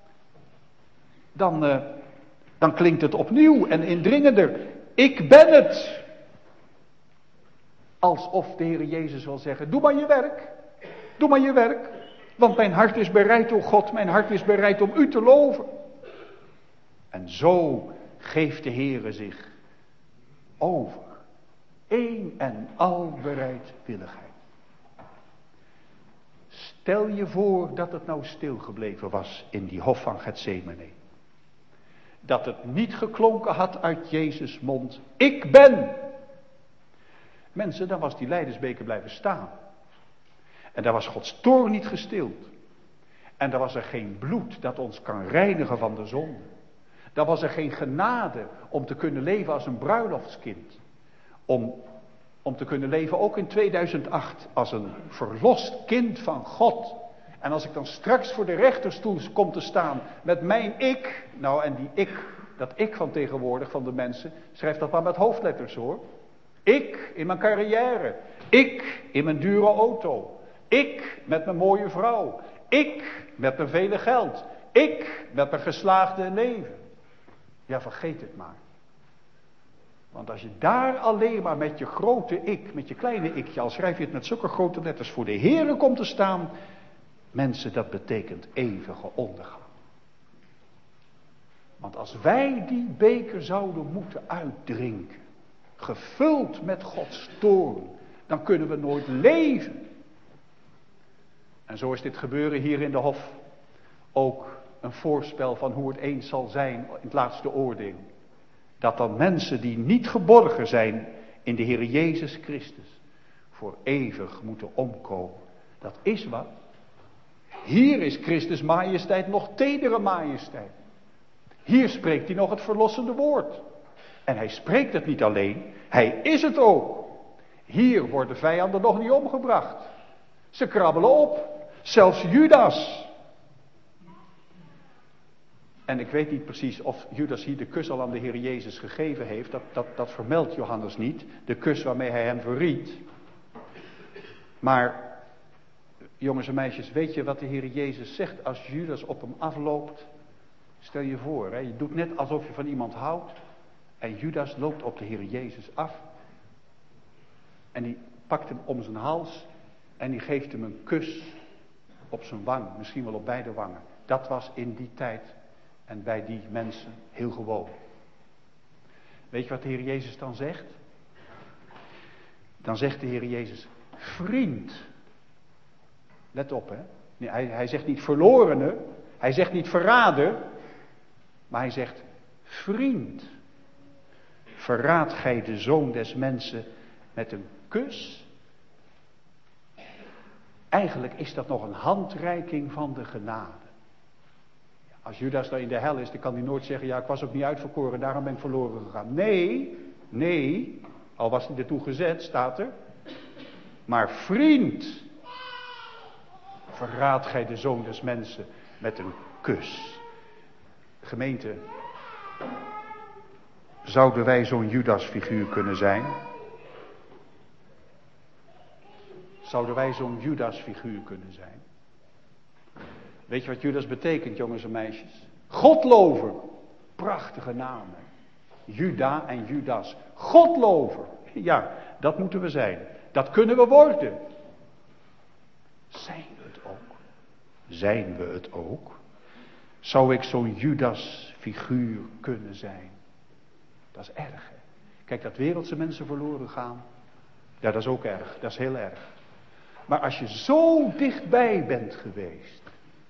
dan klinkt het opnieuw en indringender. Ik ben het. Alsof de Heer Jezus wil zeggen, doe maar je werk. Doe maar je werk. Want mijn hart is bereid, o God, mijn hart is bereid om u te loven. En zo geeft de Heer zich over. Een en al bereidwilligheid. Stel je voor dat het nou stilgebleven was in die hof van Getsemane. Dat het niet geklonken had uit Jezus' mond. Ik ben. Mensen, dan was die lijdensbeker blijven staan. En daar was Gods toorn niet gestild. En daar was er geen bloed dat ons kan reinigen van de zonde. Daar was er geen genade om te kunnen leven als een bruiloftskind. Om te kunnen leven ook in 2008 als een verlost kind van God. En als ik dan straks voor de rechterstoel kom te staan met mijn ik. Nou, en die ik, dat ik van tegenwoordig van de mensen, schrijf dat maar met hoofdletters hoor. Ik in mijn carrière. Ik in mijn dure auto. Ik met mijn mooie vrouw. Ik met mijn vele geld. Ik met mijn geslaagde leven. Ja, vergeet het maar. Want als je daar alleen maar met je grote ik, met je kleine ikje, al schrijf je het met zulke grote letters, voor de Heere komt te staan. Mensen, dat betekent eeuwige ondergang. Want als wij die beker zouden moeten uitdrinken, gevuld met Gods toorn, dan kunnen we nooit leven. En zo is dit gebeuren hier in de hof ook een voorspel van hoe het eens zal zijn in het laatste oordeel. Dat dan mensen die niet geborgen zijn in de Heer Jezus Christus voor eeuwig moeten omkomen. Dat is wat. Hier is Christus majesteit nog tedere majesteit. Hier spreekt hij nog het verlossende woord. En hij spreekt het niet alleen, hij is het ook. Hier worden vijanden nog niet omgebracht. Ze krabbelen op. Zelfs Judas. En ik weet niet precies of Judas hier de kus al aan de Heer Jezus gegeven heeft. Dat vermeldt Johannes niet. De kus waarmee hij hem verried. Maar, jongens en meisjes, weet je wat de Heer Jezus zegt als Judas op hem afloopt? Stel je voor, hè, je doet net alsof je van iemand houdt. En Judas loopt op de Heer Jezus af. En die pakt hem om zijn hals. En die geeft hem een kus op zijn wang. Misschien wel op beide wangen. Dat was in die tijd en bij die mensen heel gewoon. Weet je wat de Heer Jezus dan zegt? Dan zegt de Heer Jezus, vriend. Let op, hè. Nee, hij zegt niet verlorene. Hij zegt niet verrader. Maar hij zegt, vriend. Verraadt gij de Zoon des Mensen met een kus? Eigenlijk is dat nog een handreiking van de genade. Als Judas nou in de hel is, dan kan hij nooit zeggen, ja, ik was ook niet uitverkoren, daarom ben ik verloren gegaan. Nee, al was hij ertoe gezet, staat er. Maar vriend, verraadt gij de Zoon des Mensen met een kus. Gemeente, zouden wij zo'n Judas figuur kunnen zijn? Zouden wij zo'n Judas figuur kunnen zijn? Weet je wat Judas betekent, jongens en meisjes? Godlover. Prachtige namen. Juda en Judas. Godlover. Ja, dat moeten we zijn. Dat kunnen we worden. Zijn we het ook? Zijn we het ook? Zou ik zo'n Judas figuur kunnen zijn? Dat is erg, hè? Kijk, dat wereldse mensen verloren gaan. Ja, dat is ook erg. Dat is heel erg. Maar als je zo dichtbij bent geweest.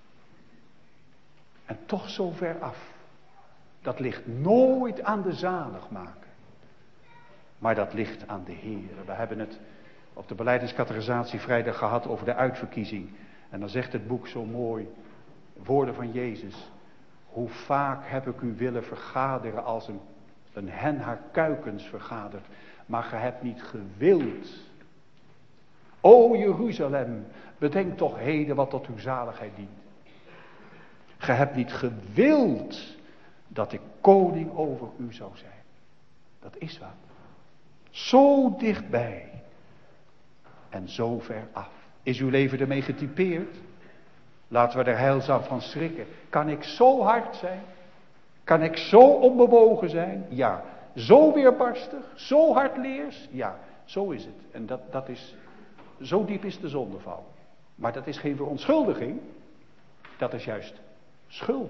En toch zo ver af. Dat ligt nooit aan de zaligmaker. Maar dat ligt aan de Heer. We hebben het op de belijdeniscatechisatie vrijdag gehad over de uitverkiezing. En dan zegt het boek zo mooi. Woorden van Jezus. Hoe vaak heb ik u willen vergaderen als een hen haar kuikens vergadert. Maar ge hebt niet gewild. O Jeruzalem, bedenk toch heden wat tot uw zaligheid dient. Ge hebt niet gewild dat ik koning over u zou zijn. Dat is wat. Zo dichtbij en zo ver af. Is uw leven ermee getypeerd? Laten we er heilzaam van schrikken. Kan ik zo hard zijn? Kan ik zo onbewogen zijn? Ja. Zo weerbarstig? Zo hardleers? Ja, zo is het. En dat is, zo diep is de zondeval. Maar dat is geen verontschuldiging. Dat is juist schuld.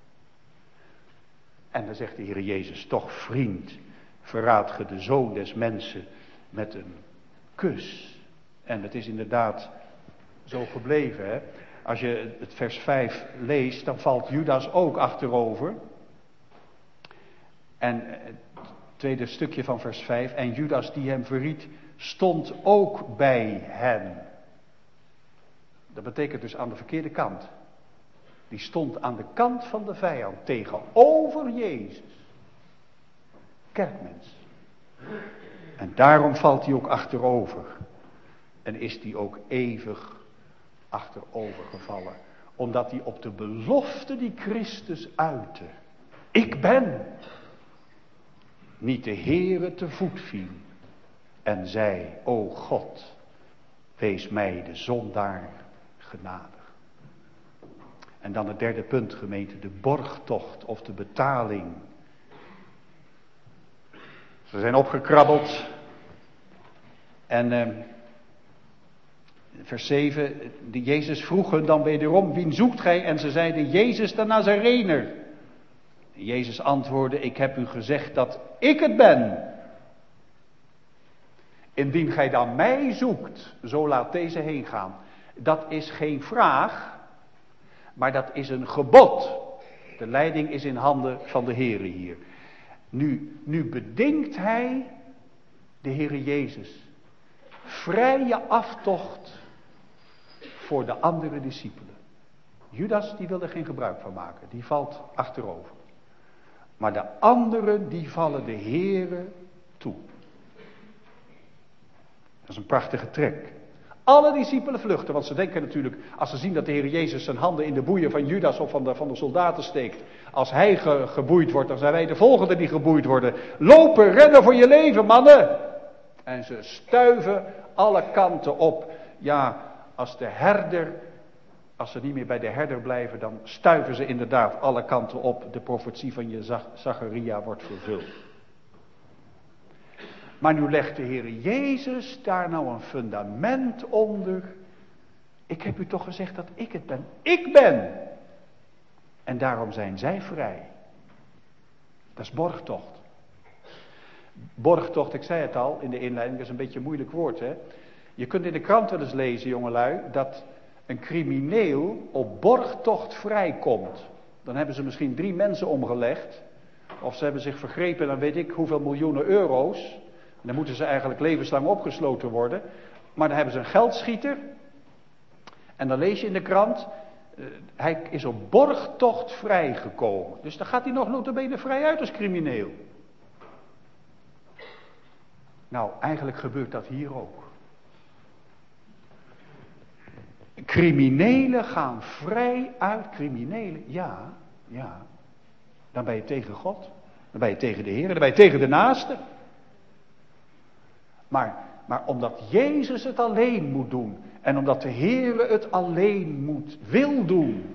En dan zegt de Heer Jezus, toch vriend, verraadt ge de Zoon des Mensen met een kus. En het is inderdaad zo gebleven. Hè? Als je het vers 5 leest, dan valt Judas ook achterover. En het tweede stukje van vers 5. En Judas die hem verried, stond ook bij hen. Dat betekent dus aan de verkeerde kant. Die stond aan de kant van de vijand tegenover Jezus. Kerkmens. En daarom valt hij ook achterover. En is hij ook eeuwig achterover gevallen. Omdat hij op de belofte die Christus uitte. Ik ben. Niet de Heere te voet viel. En zei, o God, wees mij de zondaar genadig. En dan het derde punt, gemeente, de borgtocht of de betaling. Ze zijn opgekrabbeld. En vers 7, de Jezus vroeg hun dan wederom, wien zoekt gij? En ze zeiden, Jezus de Nazarener. En Jezus antwoordde, ik heb u gezegd dat ik het ben. Indien gij dan mij zoekt, zo laat deze heen gaan. Dat is geen vraag, maar dat is een gebod. De leiding is in handen van de Heere hier. Nu bedingt hij, de Heere Jezus, vrije aftocht voor de andere discipelen. Judas die wil er geen gebruik van maken, die valt achterover. Maar de anderen die vallen de Heere toe. Dat is een prachtige trek. Alle discipelen vluchten, want ze denken natuurlijk, als ze zien dat de Heer Jezus zijn handen in de boeien van Judas of van de soldaten steekt. Als hij geboeid wordt, dan zijn wij de volgende die geboeid worden. Lopen, rennen voor je leven, mannen! En ze stuiven alle kanten op. Ja, als ze niet meer bij de herder blijven, dan stuiven ze inderdaad alle kanten op. De profetie van Zacharia wordt vervuld. Maar nu legt de Heer Jezus daar nou een fundament onder. Ik heb u toch gezegd dat ik het ben. Ik ben! En daarom zijn zij vrij. Dat is borgtocht. Borgtocht, ik zei het al in de inleiding, dat is een beetje een moeilijk woord, hè. Je kunt in de krant wel eens lezen, jongelui, dat een crimineel op borgtocht vrijkomt. Dan hebben ze misschien 3 mensen omgelegd. Of ze hebben zich vergrepen, dan weet ik hoeveel miljoenen euro's. Dan moeten ze eigenlijk levenslang opgesloten worden. Maar dan hebben ze een geldschieter. En dan lees je in de krant, hij is op borgtocht vrijgekomen. Dus dan gaat hij nog nota bene vrij uit als crimineel. Nou, eigenlijk gebeurt dat hier ook. Criminelen gaan vrij uit. Criminelen, ja. Dan ben je tegen God. Dan ben je tegen de Heer. Dan ben je tegen de naaste. Maar omdat Jezus het alleen moet doen. En omdat de Heer het alleen wil doen.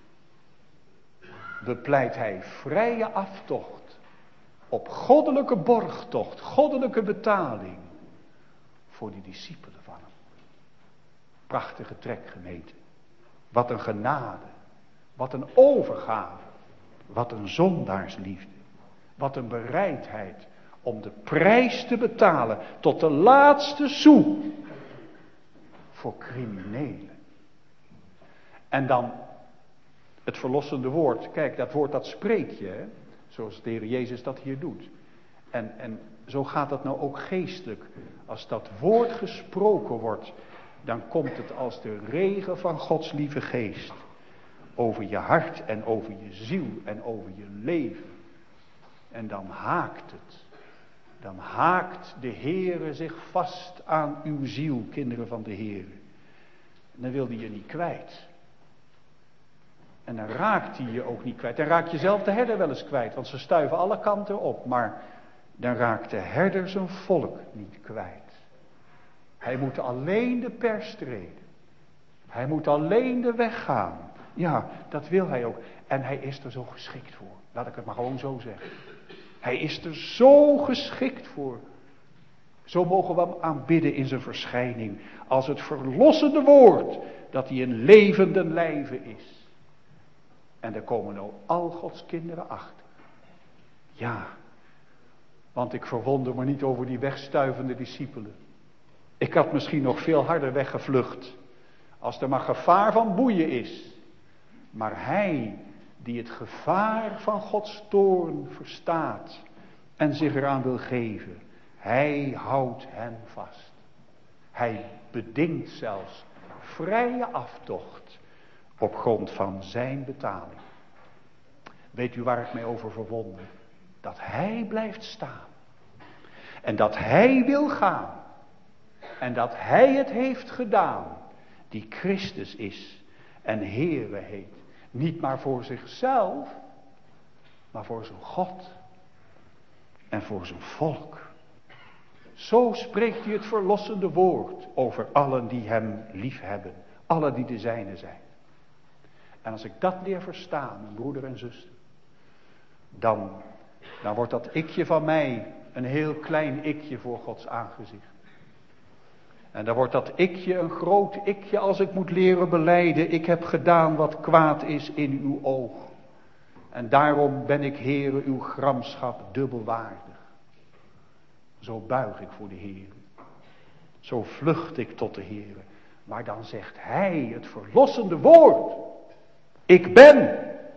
Bepleit hij vrije aftocht. Op goddelijke borgtocht. Goddelijke betaling. Voor die discipelen van hem. Prachtige trek, gemeente. Wat een genade. Wat een overgave. Wat een zondaarsliefde. Wat een bereidheid om de prijs te betalen tot de laatste sou voor criminelen. En dan het verlossende woord. Kijk, dat woord dat spreek je, hè? Zoals de Heer Jezus dat hier doet. En zo gaat dat nou ook geestelijk. Als dat woord gesproken wordt, dan komt het als de regen van Gods lieve geest over je hart en over je ziel en over je leven. En dan haakt het. Dan haakt de Heere zich vast aan uw ziel, kinderen van de Heere. En dan wil hij je niet kwijt. En dan raakt hij je ook niet kwijt. Dan raak je zelf de herder wel eens kwijt, want ze stuiven alle kanten op. Maar dan raakt de herder zijn volk niet kwijt. Hij moet alleen de pers treden. Hij moet alleen de weg gaan. Ja, dat wil hij ook. En hij is er zo geschikt voor. Laat ik het maar gewoon zo zeggen. Hij is er zo geschikt voor. Zo mogen we hem aanbidden in zijn verschijning. Als het verlossende woord. Dat hij een levende lijve is. En daar komen nou al Gods kinderen achter. Ja. Want ik verwonder me niet over die wegstuivende discipelen. Ik had misschien nog veel harder weggevlucht. Als er maar gevaar van boeien is. Maar hij die het gevaar van Gods toorn verstaat. En zich eraan wil geven. Hij houdt hen vast. Hij bedingt zelfs vrije aftocht. Op grond van zijn betaling. Weet u waar ik mij over verwonder? Dat hij blijft staan. En dat hij wil gaan. En dat hij het heeft gedaan. Die Christus is. En Heere heet. Niet maar voor zichzelf. Maar voor zijn God. En voor zijn volk. Zo spreekt hij het verlossende woord. Over allen die hem lief hebben. Allen die de zijne zijn. En als ik dat leer verstaan, mijn broeder en zuster. Dan wordt dat ikje van mij een heel klein ikje voor Gods aangezicht. En dan wordt dat ikje een groot ikje als ik moet leren belijden. Ik heb gedaan wat kwaad is in uw oog. En daarom ben ik, Heere, uw gramschap dubbel waardig. Zo buig ik voor de Heere. Zo vlucht ik tot de Heere. Maar dan zegt hij het verlossende woord. Ik ben.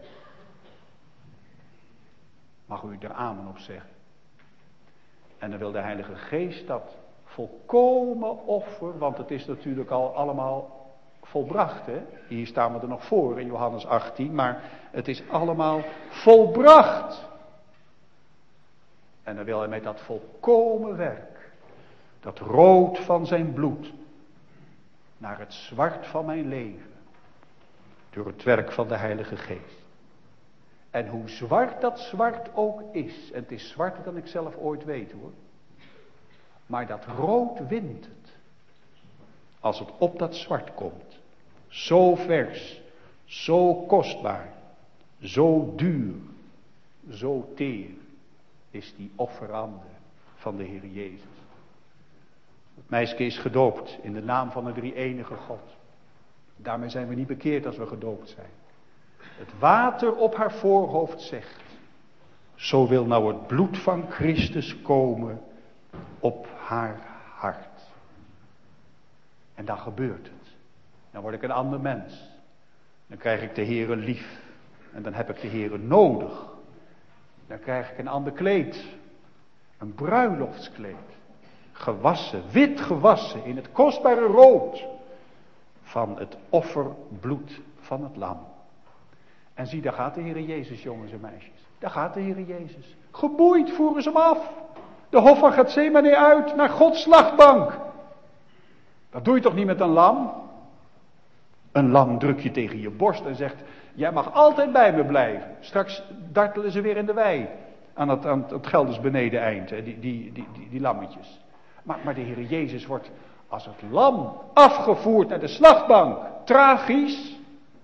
Mag u er amen op zeggen. En dan wil de Heilige Geest dat volkomen offer, want het is natuurlijk al allemaal volbracht. Hè? Hier staan we er nog voor in Johannes 18, maar het is allemaal volbracht. En dan wil hij met dat volkomen werk, dat rood van zijn bloed, naar het zwart van mijn leven, door het werk van de Heilige Geest. En hoe zwart dat zwart ook is, en het is zwarter dan ik zelf ooit weet hoor. Maar dat rood wint het. Als het op dat zwart komt. Zo vers. Zo kostbaar. Zo duur. Zo teer. Is die offerande van de Heer Jezus. Het meisje is gedoopt in de naam van de drie-enige God. Daarmee zijn we niet bekeerd als we gedoopt zijn. Het water op haar voorhoofd zegt. Zo wil nou het bloed van Christus komen op haar hart. En dan gebeurt het. Dan word ik een ander mens. Dan krijg ik de Heere lief. En dan heb ik de Heere nodig. Dan krijg ik een ander kleed. Een bruiloftskleed. Gewassen, wit gewassen in het kostbare rood. Van het offerbloed van het lam. En zie, daar gaat de Heere Jezus, jongens en meisjes. Daar gaat de Heere Jezus. Geboeid voeren ze hem af. De hof van Getsemane uit naar Gods slachtbank. Dat doe je toch niet met een lam? Een lam druk je tegen je borst en zegt, jij mag altijd bij me blijven. Straks dartelen ze weer in de wei. Aan het Gelders benedeneind, hè, die lammetjes. Maar de Heere Jezus wordt als het lam afgevoerd naar de slachtbank. Tragisch?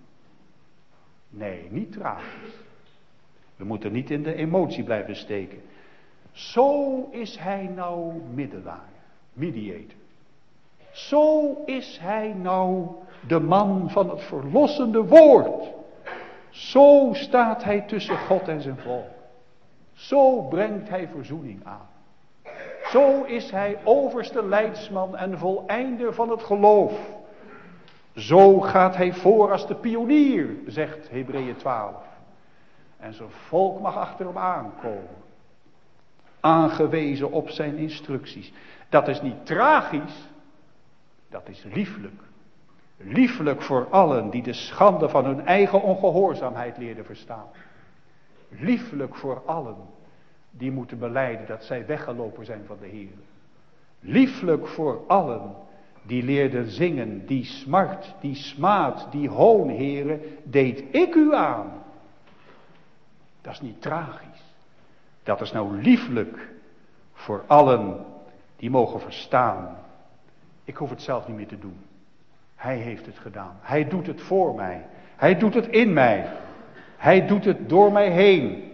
Nee, niet tragisch. We moeten niet in de emotie blijven steken. Zo is hij nou middelaar, mediator. Zo is hij nou de man van het verlossende woord. Zo staat hij tussen God en zijn volk. Zo brengt hij verzoening aan. Zo is hij overste leidsman en voleinder van het geloof. Zo gaat hij voor als de pionier, zegt Hebreeën 12. En zijn volk mag achter hem aankomen. Aangewezen op zijn instructies. Dat is niet tragisch. Dat is lieflijk. Lieflijk voor allen die de schande van hun eigen ongehoorzaamheid leerden verstaan. Lieflijk voor allen die moeten belijden dat zij weggelopen zijn van de Heer. Lieflijk voor allen die leerden zingen, die smart, die smaad, die hoon, Heere, deed ik u aan. Dat is niet tragisch. Dat is nou lieflijk voor allen die mogen verstaan. Ik hoef het zelf niet meer te doen. Hij heeft het gedaan. Hij doet het voor mij. Hij doet het in mij. Hij doet het door mij heen.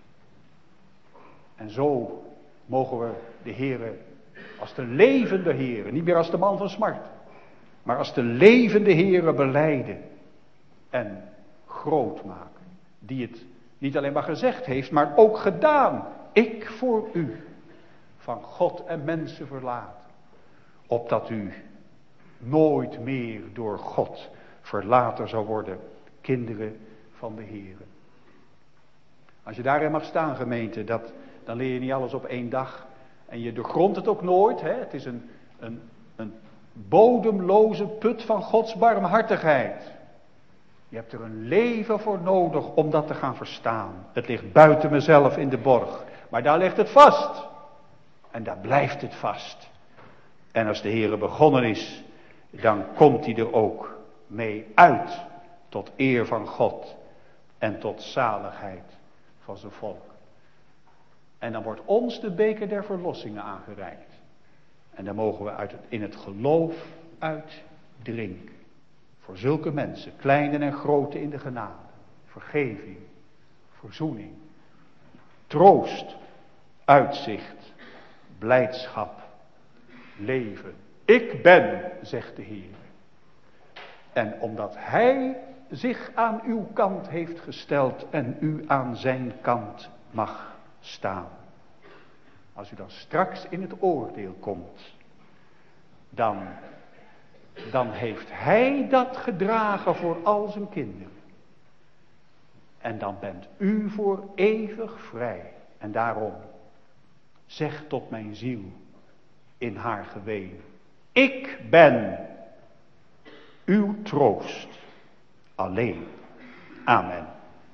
En zo mogen we de Heere als de levende Heere, niet meer als de man van smart, maar als de levende Heere belijden en groot maken. Die het niet alleen maar gezegd heeft, maar ook gedaan. Ik voor u, van God en mensen verlaten, opdat u nooit meer door God verlaten zou worden, kinderen van de Heere. Als je daarin mag staan, gemeente, dan leer je niet alles op één dag. En je doorgrondt het ook nooit. Hè? Het is een bodemloze put van Gods barmhartigheid. Je hebt er een leven voor nodig om dat te gaan verstaan. Het ligt buiten mezelf in de borg. Maar daar ligt het vast. En daar blijft het vast. En als de Heere begonnen is, dan komt hij er ook mee uit. Tot eer van God. En tot zaligheid van zijn volk. En dan wordt ons de beker der verlossingen aangereikt. En daar mogen we in het geloof uit drinken. Voor zulke mensen, kleine en grote in de genade. Vergeving, verzoening, troost, uitzicht, blijdschap, leven. Ik ben, zegt de Heer. En omdat Hij zich aan uw kant heeft gesteld en u aan zijn kant mag staan. Als u dan straks in het oordeel komt, dan heeft Hij dat gedragen voor al zijn kinderen. En dan bent u voor eeuwig vrij. En daarom, zeg tot mijn ziel in haar geween, ik ben uw troost alleen. Amen.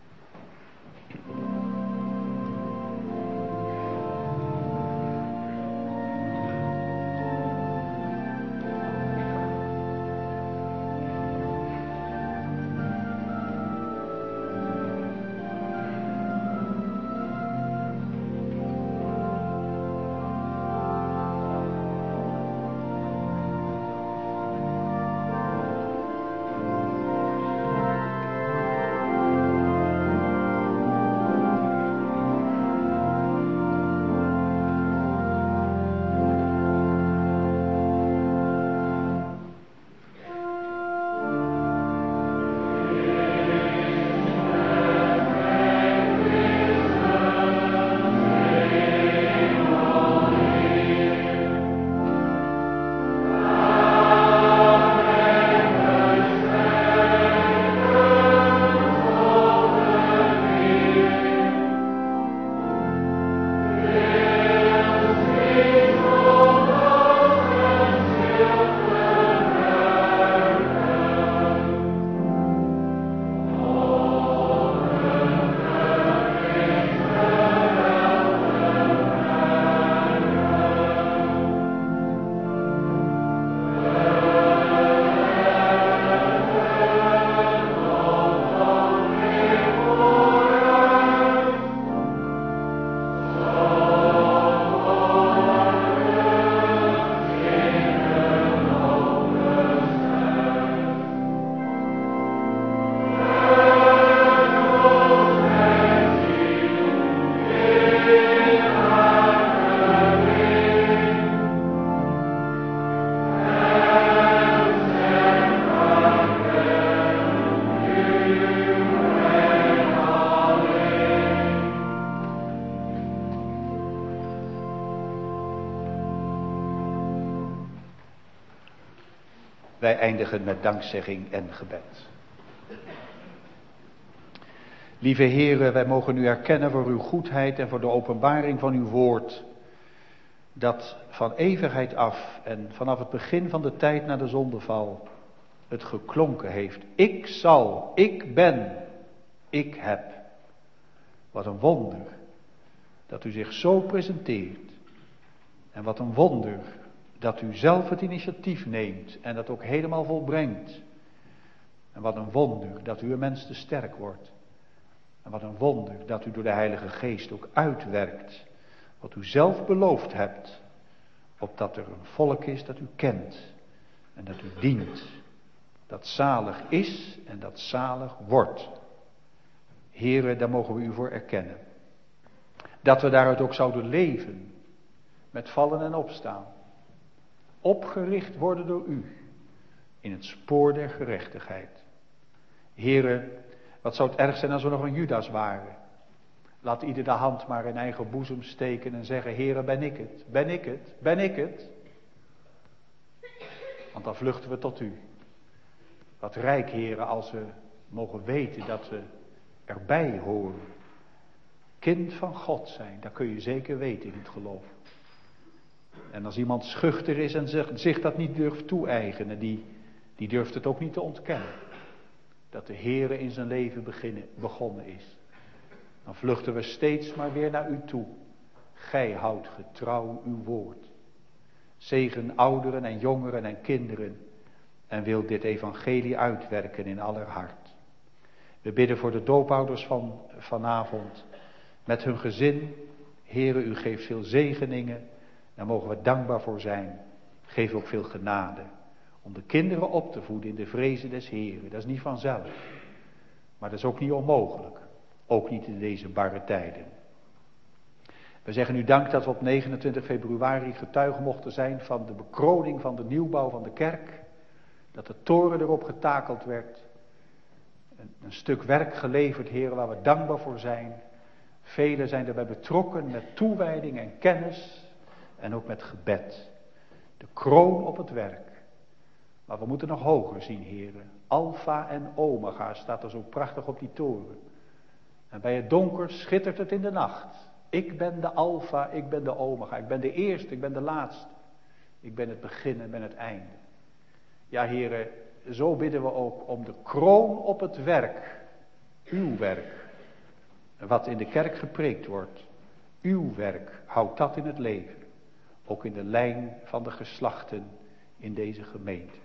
Wij eindigen met dankzegging en gebed. Lieve Heere, wij mogen u erkennen voor uw goedheid en voor de openbaring van uw woord. Dat van eeuwigheid af en vanaf het begin van de tijd na de zondeval het geklonken heeft. Ik zal, ik ben, ik heb. Wat een wonder dat u zich zo presenteert. En wat een wonder dat u zelf het initiatief neemt en dat ook helemaal volbrengt. En wat een wonder dat u een mens te sterk wordt. En wat een wonder dat u door de Heilige Geest ook uitwerkt wat u zelf beloofd hebt. Opdat er een volk is dat u kent en dat u dient. Dat zalig is en dat zalig wordt. Here, daar mogen we u voor erkennen. Dat we daaruit ook zouden leven. Met vallen en opstaan. Opgericht worden door u. In het spoor der gerechtigheid. Here, wat zou het erg zijn als we nog een Judas waren. Laat ieder de hand maar in eigen boezem steken en zeggen, Here, ben ik het, ben ik het, ben ik het. Want dan vluchten we tot u. Wat rijk, Here, als we mogen weten dat we erbij horen. Kind van God zijn, dat kun je zeker weten in het geloof. En als iemand schuchter is en zich dat niet durft toe-eigenen, die durft het ook niet te ontkennen. Dat de Heere in zijn leven begonnen is. Dan vluchten we steeds maar weer naar u toe. Gij houdt getrouw uw woord. Zegen ouderen en jongeren en kinderen. En wil dit evangelie uitwerken in aller hart. We bidden voor de doopouders van vanavond. Met hun gezin. Heere, u geeft veel zegeningen. Daar mogen we dankbaar voor zijn. Geef ook veel genade. Om de kinderen op te voeden in de vrezen des Heeren. Dat is niet vanzelf. Maar dat is ook niet onmogelijk. Ook niet in deze barre tijden. We zeggen u dank dat we op 29 februari getuigen mochten zijn van de bekroning van de nieuwbouw van de kerk. Dat de toren erop getakeld werd. Een stuk werk geleverd, Heer, waar we dankbaar voor zijn. Velen zijn erbij betrokken met toewijding en kennis. En ook met gebed. De kroon op het werk. Maar we moeten nog hoger zien, heren. Alpha en Omega staat er zo prachtig op die toren. En bij het donker schittert het in de nacht. Ik ben de Alpha, ik ben de Omega. Ik ben de eerste, ik ben de laatste. Ik ben het begin en ben het einde. Ja, heren, zo bidden we ook om de kroon op het werk. Uw werk. Wat in de kerk gepreekt wordt. Uw werk, houd dat in het leven. Ook in de lijn van de geslachten in deze gemeente.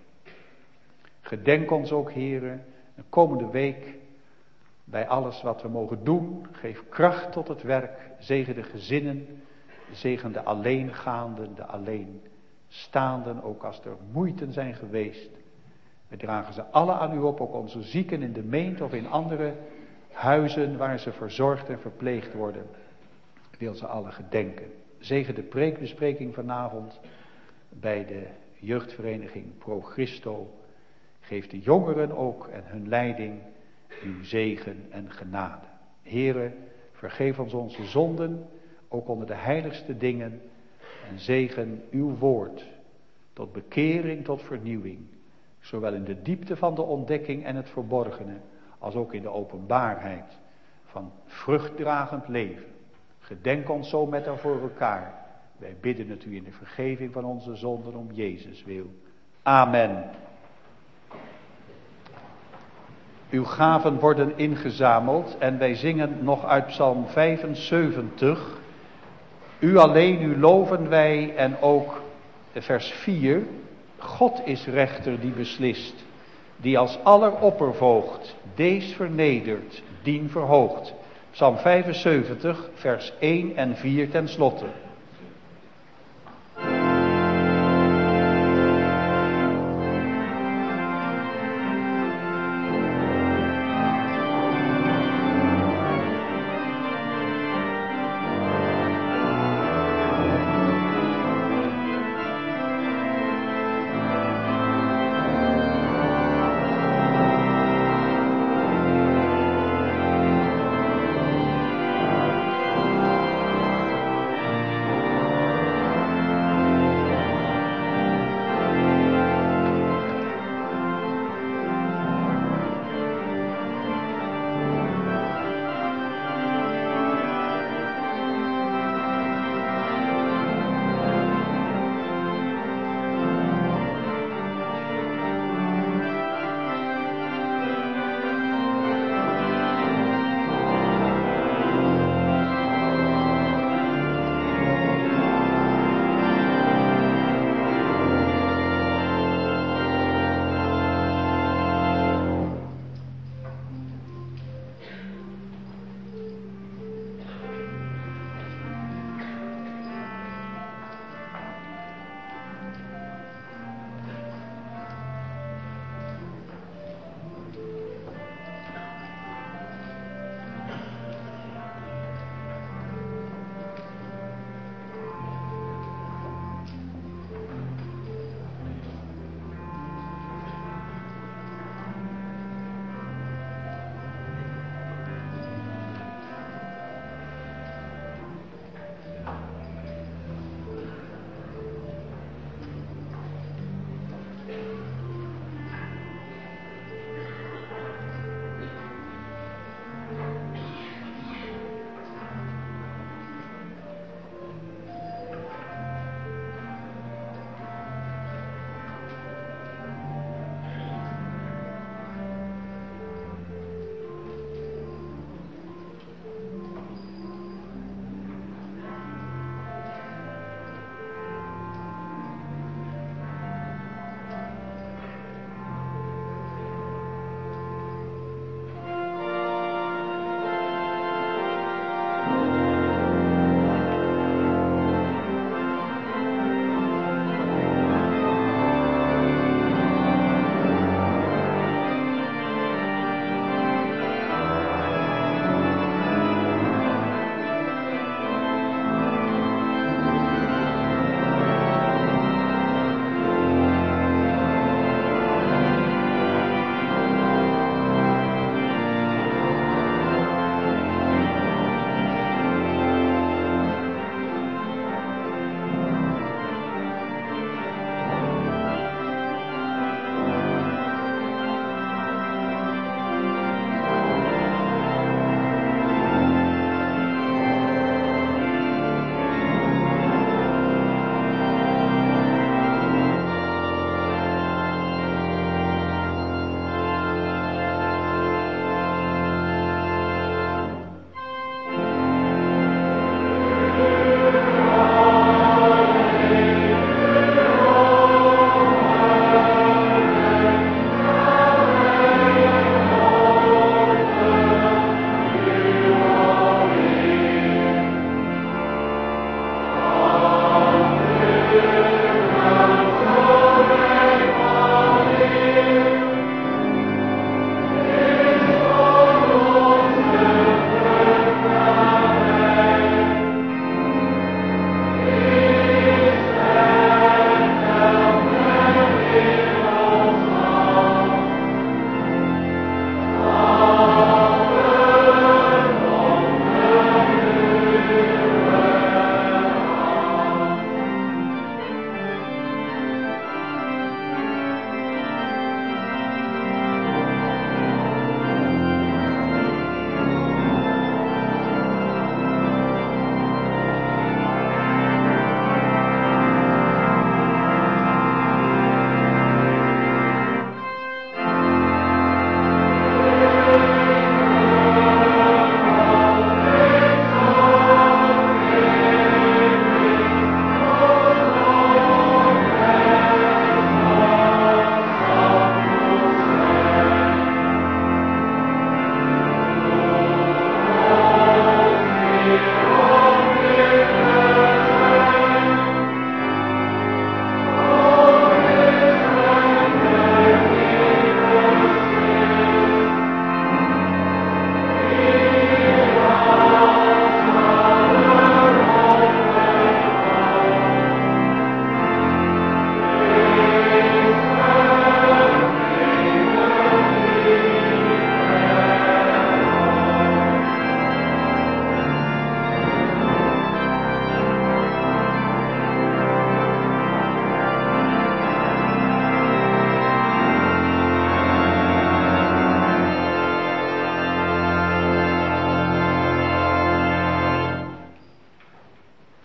Gedenk ons ook, heren, de komende week bij alles wat we mogen doen. Geef kracht tot het werk. Zegen de gezinnen. Zegen de alleengaanden, de alleenstaanden. Ook als er moeiten zijn geweest. We dragen ze alle aan u op. Ook onze zieken in de meent of in andere huizen waar ze verzorgd en verpleegd worden. Wil ze alle gedenken. Zegen de preekbespreking vanavond bij de jeugdvereniging Pro Christo. Geef de jongeren ook en hun leiding uw zegen en genade. Here, vergeef ons onze zonden, ook onder de heiligste dingen. En zegen uw woord tot bekering, tot vernieuwing. Zowel in de diepte van de ontdekking en het verborgene, als ook in de openbaarheid van vruchtdragend leven. Gedenk ons zo met en voor elkaar. Wij bidden het u in de vergeving van onze zonden om Jezus wil. Amen. Uw gaven worden ingezameld en wij zingen nog uit Psalm 75. U alleen, u loven wij en ook vers 4. God is rechter die beslist, die als alleroppervoogd, dees vernedert, dien verhoogt. Psalm 75, vers 1 en 4 ten slotte.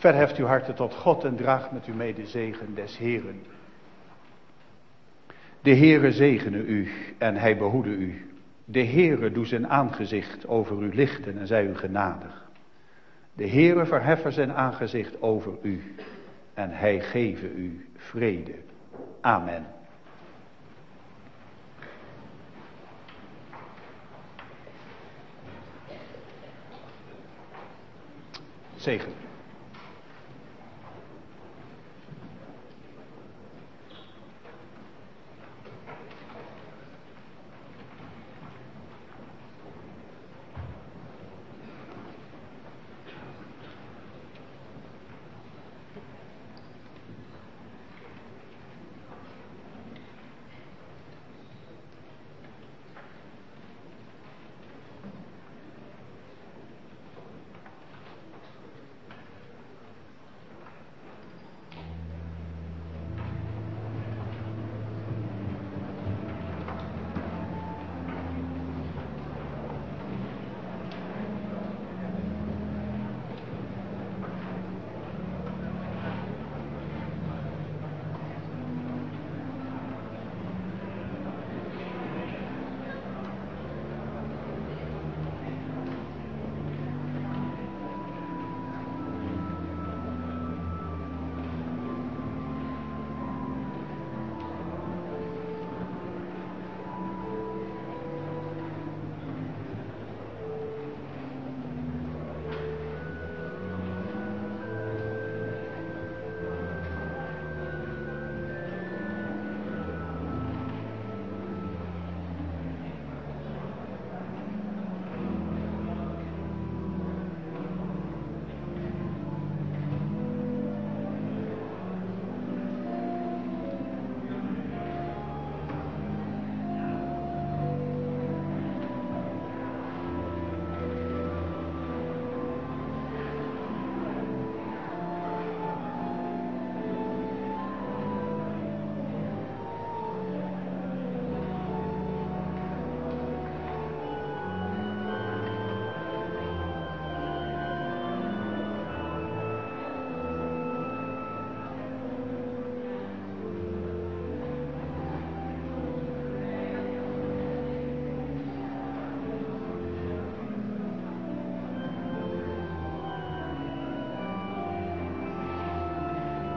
Verheft uw harten tot God en draagt met u mee de zegen des Heeren. De Heere zegene u en hij behoede u. De Heere doe zijn aangezicht over u lichten en zij u genadig. De Heere verheffen zijn aangezicht over u en hij geven u vrede. Amen. Zegen.